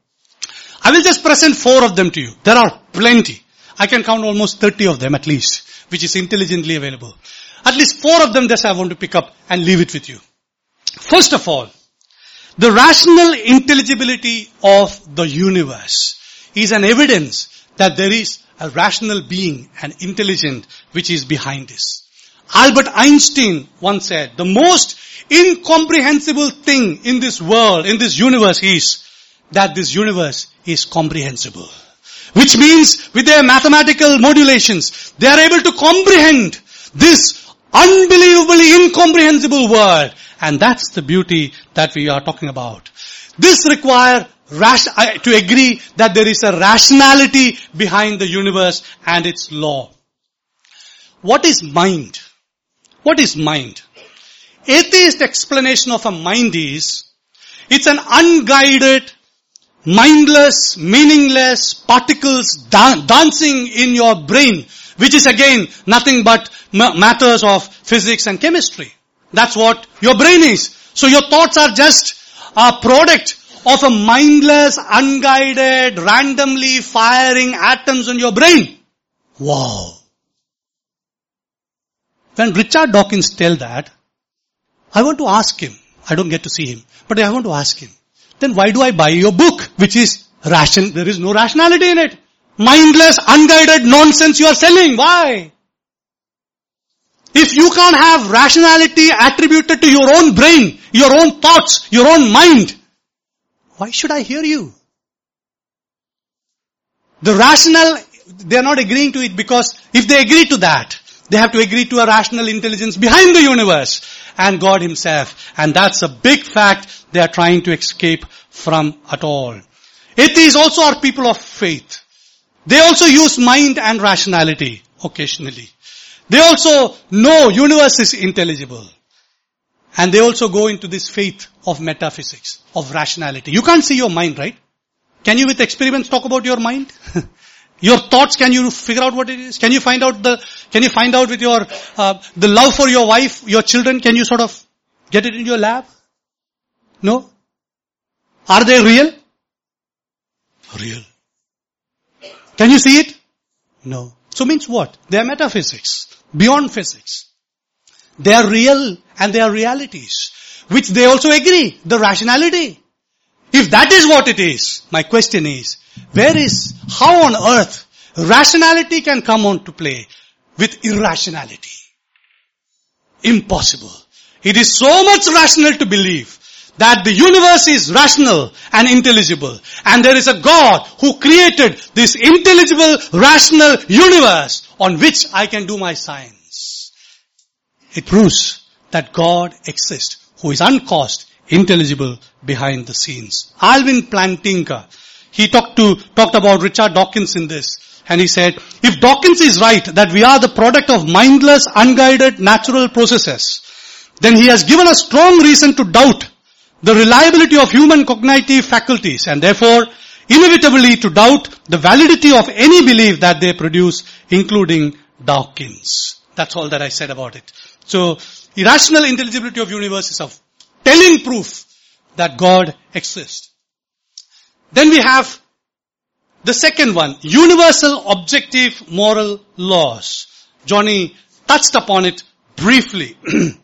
I will just present 4 of them to you. There are plenty. I can count almost 30 of them at least, which is intelligently available. At least 4 of them just I want to pick up and leave it with you. First of all, the rational intelligibility of the universe is an evidence that there is a rational being and intelligent which is behind this. Albert Einstein once said, the most incomprehensible thing in this world, in this universe is that this universe is comprehensible. Which means with their mathematical modulations, they are able to comprehend this unbelievably incomprehensible world. And that's the beauty that we are talking about. This requires to agree that there is a rationality behind the universe and its law. What is mind? What is mind? Atheist explanation of a mind is, it's an unguided, mindless, meaningless particles dancing in your brain, which is again nothing but matters of physics and chemistry. That's what your brain is. So your thoughts are just a product of a mindless, unguided, randomly firing atoms in your brain. Wow. When Richard Dawkins tells that, I want to ask him, I don't get to see him, but I want to ask him, then why do I buy your book, which is rational? There is no rationality in it. Mindless, unguided nonsense you are selling. Why? If you can't have rationality attributed to your own brain, your own thoughts, your own mind, why should I hear you? The rational, they are not agreeing to it because if they agree to that, they have to agree to a rational intelligence behind the universe and God himself. And that's a big fact they are trying to escape from at all. Atheists also are people of faith. They also use mind and rationality occasionally. They also know universe is intelligible. And they also go into this faith of metaphysics, of rationality. You can't see your mind, right? Can you with experiments talk about your mind? Your thoughts, can you figure out what it is? Can you find out with your, the love for your wife, your children, can you sort of get it in your lab? No? Are they real? Real. Can you see it? No. So means what? They are metaphysics. Beyond physics. They are real and they are realities. Which they also agree. The rationality. If that is what it is, my question is, how on earth rationality can come on to play with irrationality? Impossible. It is so much rational to believe that the universe is rational and intelligible. And there is a God who created this intelligible, rational universe on which I can do my science. It proves that God exists, who is uncaused, intelligible behind the scenes. Alvin Plantinga, he talked about Richard Dawkins in this. And he said, if Dawkins is right that we are the product of mindless, unguided natural processes, then he has given a strong reason to doubt the reliability of human cognitive faculties and therefore inevitably to doubt the validity of any belief that they produce, including Dawkins. That's all that I said about it. So, irrational intelligibility of universe is a telling proof that God exists. Then we have the second one, universal objective moral laws. Johnny touched upon it briefly.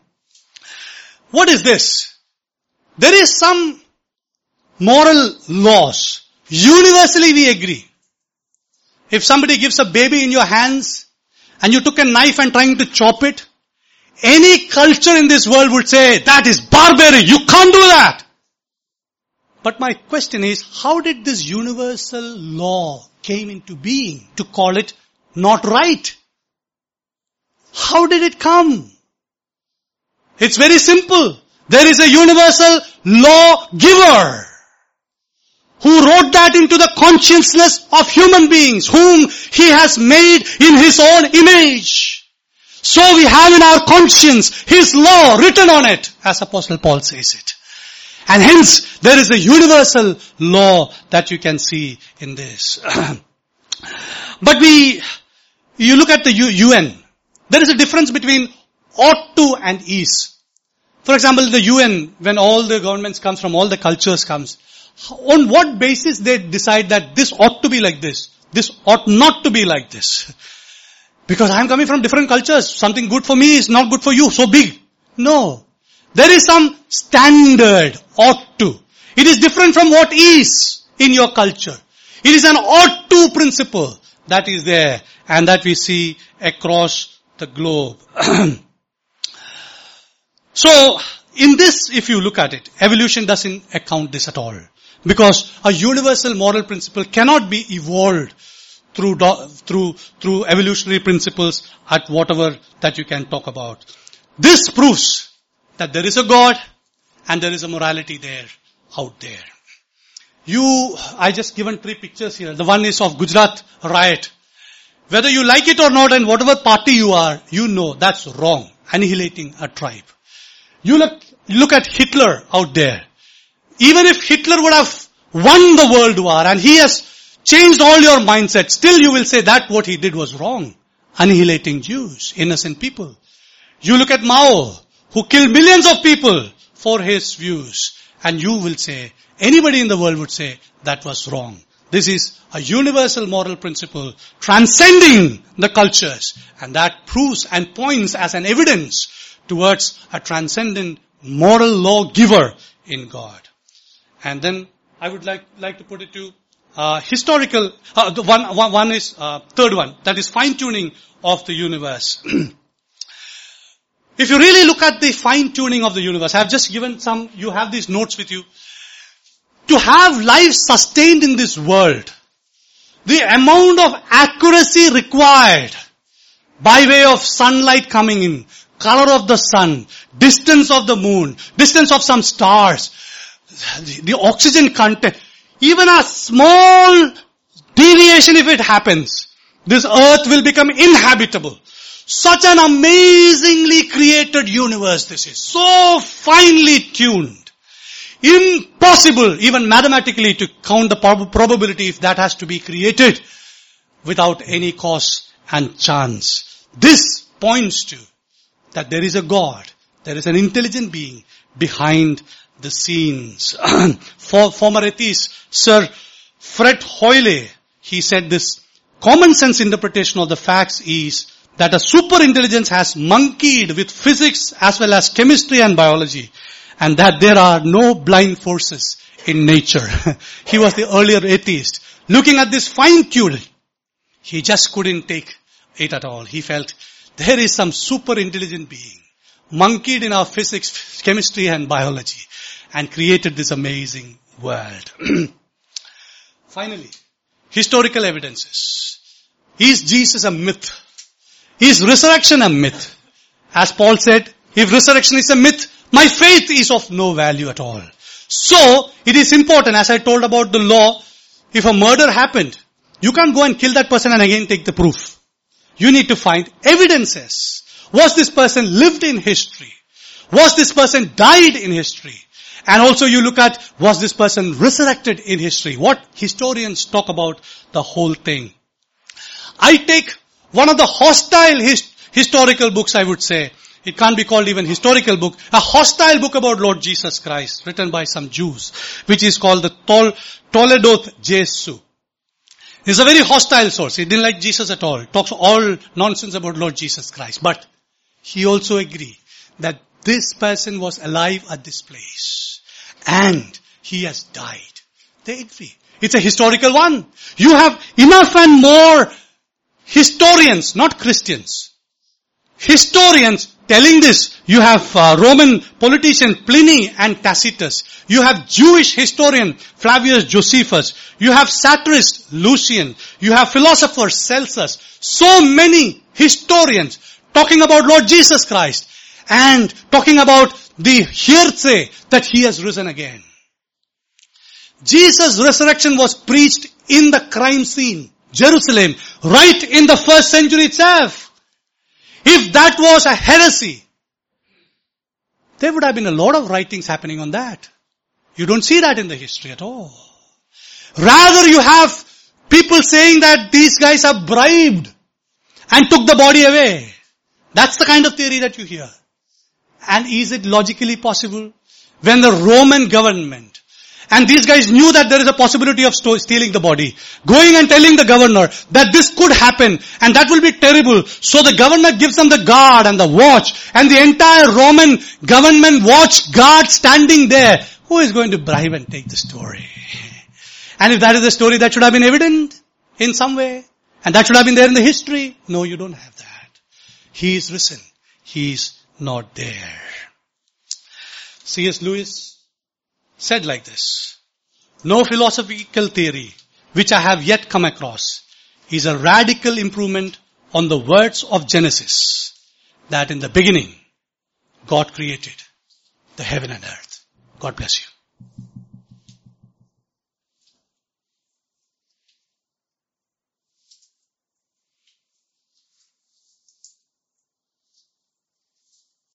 What is this? There is some moral laws. Universally we agree. If somebody gives a baby in your hands and you took a knife and trying to chop it, any culture in this world would say, that is barbaric, you can't do that. But my question is, how did this universal law came into being to call it not right? How did it come? It's very simple. There is a universal law giver who wrote that into the consciousness of human beings whom he has made in his own image. So we have in our conscience his law written on it, as Apostle Paul says it. And hence there is a universal law that you can see in this. But you look at the UN. There is a difference between ought to and is. For example, the UN, when all the governments comes from all the cultures comes, on what basis they decide that this ought to be like this ought not to be like this? Because I am coming from different cultures. Something good for me is not good for you, so big. No. There is some standard, ought to. It is different from what is in your culture. It is an ought to principle that is there and that we see across the globe. So, in this, if you look at it, evolution doesn't account this at all. Because a universal moral principle cannot be evolved through evolutionary principles at whatever that you can talk about. This proves that there is a God and there is a morality there, out there. I just given 3 pictures here. The one is of Gujarat riot. Whether you like it or not and whatever party you are, you know that's wrong. Annihilating a tribe. You look at Hitler out there. Even if Hitler would have won the world war and he has changed all your mindset, still you will say that what he did was wrong. Annihilating Jews, innocent people. You look at Mao, who killed millions of people for his views. And you will say, anybody in the world would say, that was wrong. This is a universal moral principle transcending the cultures. And that proves and points as an evidence towards a transcendent moral law giver in God. And then I would like to put it to historical. One is third one, that is fine tuning of the universe. If you really look at the fine tuning of the universe, I have just given some. You have these notes with you. To have life sustained in this world, the amount of accuracy required by way of sunlight coming in, color of the sun, distance of the moon, distance of some stars, the oxygen content, even a small deviation if it happens, this earth will become inhabitable. Such an amazingly created universe this is. So finely tuned. Impossible possible, even mathematically, to count the probability if that has to be created without any cause and chance. This points to that there is a God, there is an intelligent being behind the scenes. Former atheist Sir Fred Hoyle, he said this common sense interpretation of the facts is that a super intelligence has monkeyed with physics as well as chemistry and biology, and that there are no blind forces in nature. He was the earlier atheist. Looking at this fine-tuned, he just couldn't take it at all. He felt there is some super intelligent being monkeyed in our physics, chemistry and biology and created this amazing world. Finally, historical evidences. Is Jesus a myth? Is resurrection a myth? As Paul said, if resurrection is a myth, my faith is of no value at all. So, it is important, as I told about the law, if a murder happened, you can't go and kill that person and again take the proof. You need to find evidences. Was this person lived in history? Was this person died in history? And also you look at, was this person resurrected in history? What historians talk about the whole thing. I take one of the hostile historical books, I would say. It can't be called even historical book. A hostile book about Lord Jesus Christ, written by some Jews, which is called the Toledoth Jesu. It's a very hostile source. He didn't like Jesus at all. Talks all nonsense about Lord Jesus Christ. But he also agreed that this person was alive at this place. And he has died. They agree. It's a historical one. You have enough and more historians, not Christians. Historians telling this. You have Roman politician Pliny and Tacitus. You have Jewish historian Flavius Josephus. You have satirist Lucian. You have philosopher Celsus. So many historians talking about Lord Jesus Christ and talking about the hearsay that he has risen again. Jesus' resurrection was preached in the crime scene, Jerusalem, right in the first century itself. If that was a heresy, there would have been a lot of writings happening on that. You don't see that in the history at all. Rather, you have people saying that these guys are bribed and took the body away. That's the kind of theory that you hear. And is it logically possible? When the Roman government, and these guys knew that there is a possibility of stealing the body, going and telling the governor that this could happen and that will be terrible. So the governor gives them the guard and the watch and the entire Roman government watch guard standing there. Who is going to bribe and take the story? And if that is the story, that should have been evident in some way. And that should have been there in the history. No, you don't have that. He is risen. He is not there. C.S. Lewis said like this: no philosophical theory which I have yet come across is a radical improvement on the words of Genesis, that in the beginning God created the heaven and earth. God bless you.